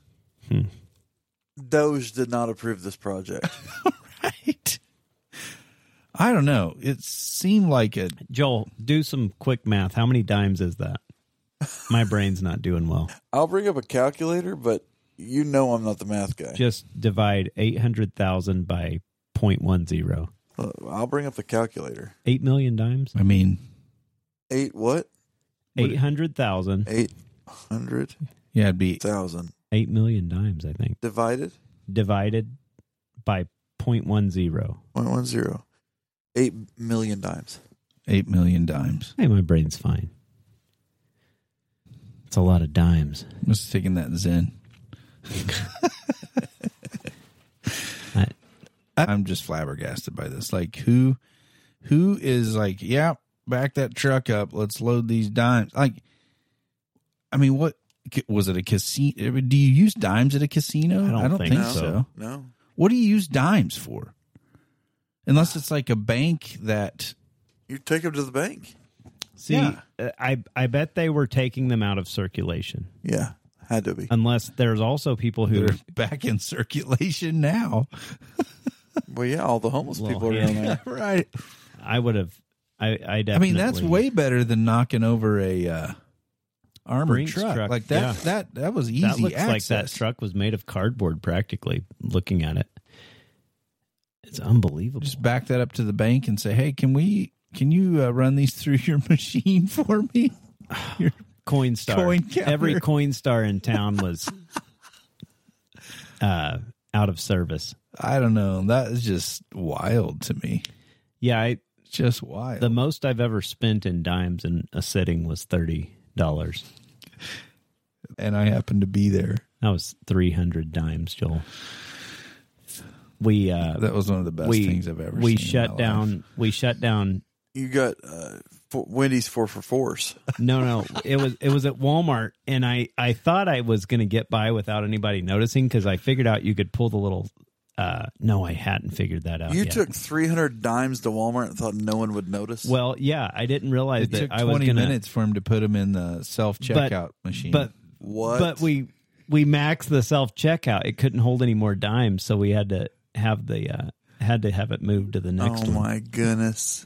Doge did not approve this project. Right. I don't know. It seemed like a Joel, do some quick math. How many dimes is that? My brain's not doing well. I'll bring up a calculator, but you know I'm not the math guy. Just divide 800,000 by 0.10. I'll bring up the calculator. 8 million dimes? I mean, 8 what? 800,000. 800. Yeah, it'd be 1,000. 8 million dimes, I think. Divided By 0.10. 0.10. 8 million dimes. 8 million dimes. Hey, my brain's fine. It's a lot of dimes. I'm just taking that Zen. I'm just flabbergasted by this. Like, who is like, yeah, back that truck up. Let's load these dimes. Like, I mean, what was it? A casino? Do you use dimes at a casino? I don't think so. No. What do you use dimes for? Unless it's like a bank that You take them to the bank. See, Yeah. I bet they were taking them out of circulation. Yeah, had to be. Unless there's also people who they're back in circulation now. Well, yeah, all the homeless Well, people are yeah. down there. Right. I would have. I definitely. I mean, that's way better than knocking over a armored Brinks truck. Like that. yeah. That was easy That looks access. like that truck was made of cardboard. Practically, looking at it, it's unbelievable. Just back that up to the bank and say, "Hey, can you run these through your machine for me?" Your Coinstar. coin counter. Every Coinstar in town was out of service. I don't know. That is just wild to me. Yeah, Just wild. the most I've ever spent in dimes in a sitting was $30. And I happened to be there. That was 300 dimes, Joel. We That was one of the best things I've ever we seen. shut down. We shut down. You got Wendy's 4 for $4s. No, it was at Walmart, and I thought I was going to get by without anybody noticing because I figured out you could pull the little. No, I hadn't figured that out. You yet. took 300 dimes to Walmart and thought no one would notice. Well, yeah, I didn't realize It that took I was 20 going minutes for him to put them in the self-checkout machine. But what? But we maxed the self checkout. It couldn't hold any more dimes, so we had to have it moved to the next oh one. my goodness!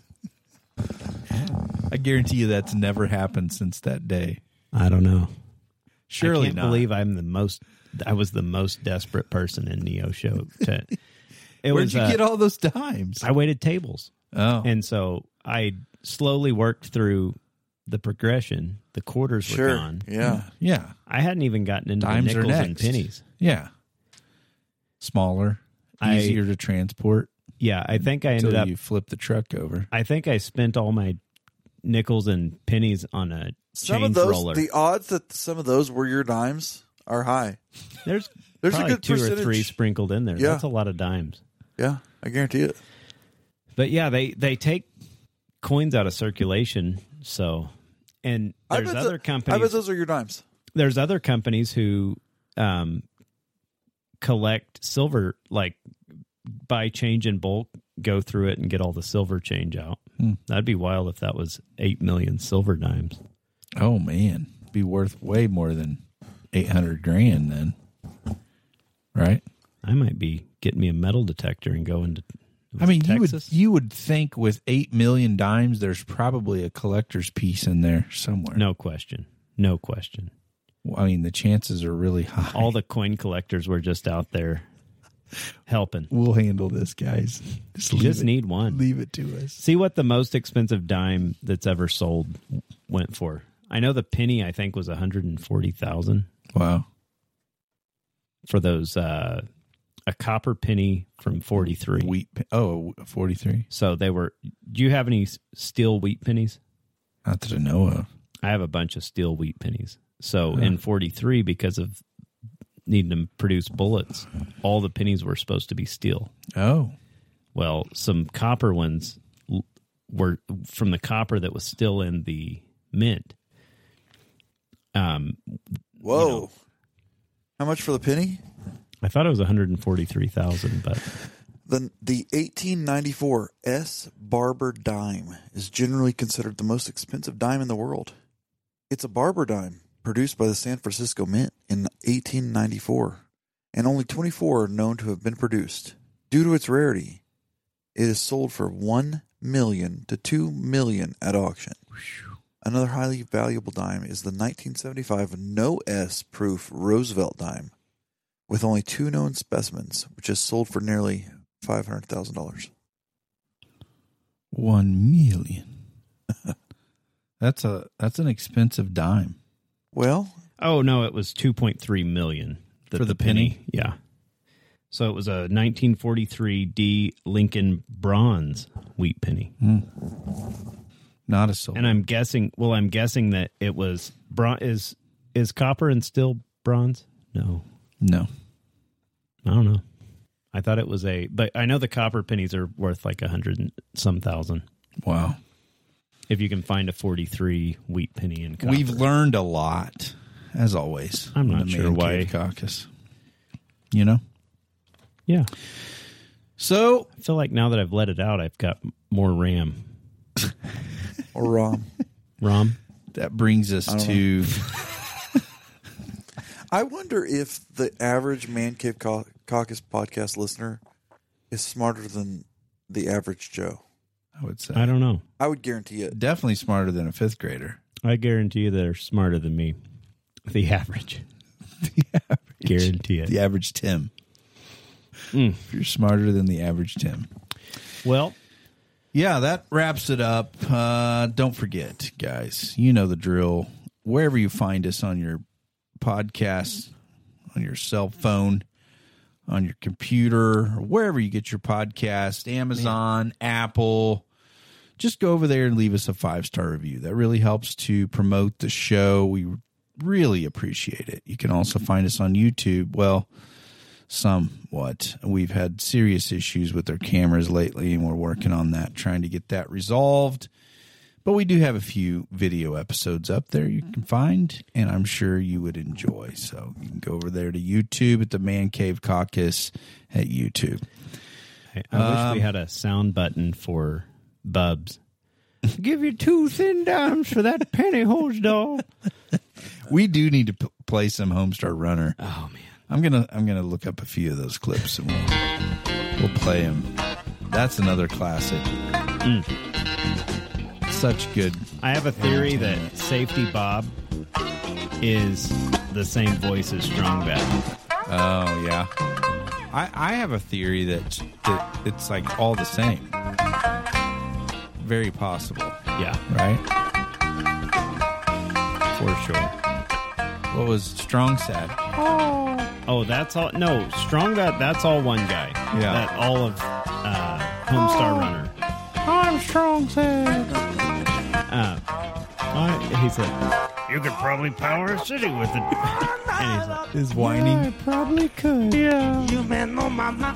I guarantee you that's never happened since that day. I don't know. Surely I can't not. believe I was the most desperate person in Neo Show. Where'd you get all those dimes? I waited tables. Oh. And so I slowly worked through the progression. The quarters were Sure. gone. Yeah. Yeah. I hadn't even gotten into Dimes the are nickels and next. pennies. Yeah. Smaller, easier to transport. Yeah, I think I ended up... you flip the truck over. I think I spent all my nickels and pennies on a change roller. The odds that some of those were your dimes are high. There's a probably good 2 percentage. or 3 sprinkled in there. Yeah. That's a lot of dimes. Yeah, I guarantee it. But yeah, they take coins out of circulation. So, and there's other companies. I bet those are your dimes. There's other companies who collect silver, like buy change in bulk, go through it, and get all the silver change out. That'd be wild if that was 8 million silver dimes. Oh man, be worth way more than $800,000 then, right? I might be getting me a metal detector and going to. I mean, Texas? you would think with 8 million dimes, there's probably a collector's piece in there somewhere. No question. No question. Well, I mean, the chances are really high. All the coin collectors were just out there helping. We'll handle this, guys. Just need one. Leave it to us. See what the most expensive dime that's ever sold went for. I know the penny, I think, was $140,000. Wow. For those, a copper penny from 43. 43. So they were. Do you have any steel wheat pennies? Not that I know of. I have a bunch of steel wheat pennies. So in 43, because of needing to produce bullets, all the pennies were supposed to be steel. Oh. Well, some copper ones were from the copper that was still in the mint. Whoa. You know, how much for the penny? I thought it was $143,000, but the 1894 S. Barber dime is generally considered the most expensive dime in the world. It's a Barber dime produced by the San Francisco Mint in 1894, and only 24 are known to have been produced. Due to its rarity, it is sold for $1 million to $2 million at auction. Another highly valuable dime is the 1975 No S proof Roosevelt dime, with only 2 known specimens, which is sold for nearly $500,000. $1 million. That's an expensive dime. Well, oh no, it was $2.3 million for the penny. Yeah, so it was a 1943 D. Lincoln bronze wheat penny. Not a silver. And I'm guessing that it was bronze. Is copper and steel bronze? No. I don't know. I thought it was but I know the copper pennies are worth like 100 and some thousand. Wow. If you can find a 43 wheat penny in copper. We've learned a lot, as always. I'm not sure why. Man Cave Caucus. You know? Yeah. So I feel like now that I've let it out, I've got more RAM. Or ROM. ROM. That brings us to... I wonder if the average Man Cave Caucus podcast listener is smarter than the average Joe. I would say. I don't know. I would guarantee it. Definitely smarter than a 5th grader. I guarantee you they're smarter than me. The average. Guarantee it. The average Tim. If you're smarter than the average Tim. Well, yeah, that wraps it up. Don't forget, guys, you know the drill. Wherever you find us on your podcast, on your cell phone, on your computer, or wherever you get your podcast, Amazon, Apple, just go over there and leave us a 5-star review. That really helps to promote the show. We really appreciate it. You can also find us on YouTube. Well, somewhat. We've had serious issues with our cameras lately, and we're working on that, trying to get that resolved. But we do have a few video episodes up there you can find, and I'm sure you would enjoy. So you can go over there to YouTube at the Man Cave Caucus at YouTube. I wish we had a sound button for Bubs. Give you 2 thin dimes for that pantyhose doll. We do need to play some Homestar Runner. Oh man, I'm gonna look up a few of those clips and we'll play them. That's another classic. Such good. I have a theory that Safety Bob is the same voice as Strong Bad. Oh yeah. I have a theory that it's like all the same. Very possible. Yeah. Right? For sure. What was Strong said? Oh. Oh, that's all. No, Strong Guy. That's all one guy. Yeah. That all of Homestar Runner. I'm Strong said. He said, "You could probably power a city with it." And he's like, Is whining. "Yeah, I probably could." Yeah. You man know my mind.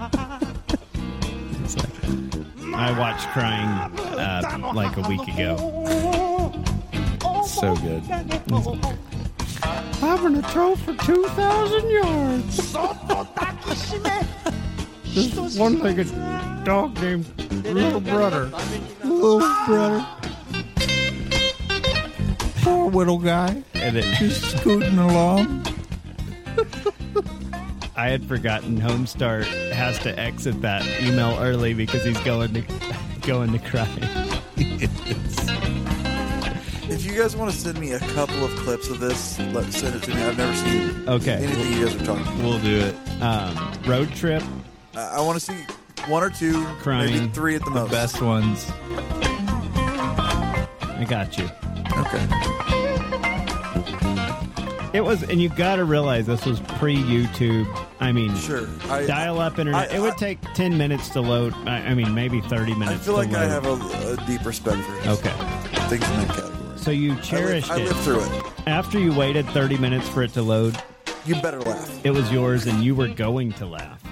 I watched Crying like a week ago. So good. Having a throw for 2,000 yards. This one-legged dog named Little Brother. Little brother. Poor little guy. And it just scooting along. I had forgotten Homestar has to exit that email early because he's going to Crying. If you guys want to send me a couple of clips of this, send it to me. I've never seen anything you guys are talking about. We'll do it. Road Trip. I want to see one or two, Crying. maybe three at the most. Best ones. I got you. Okay. It was, and you got to realize this was pre-YouTube. I mean, sure, dial-up internet. It would take 10 minutes to load. I mean, maybe 30 minutes. I feel like to I load. have a deep respect for it. Okay. Things in that category. So you cherished I lived through it. After you waited 30 minutes for it to load, you better laugh. It was yours, and you were going to laugh.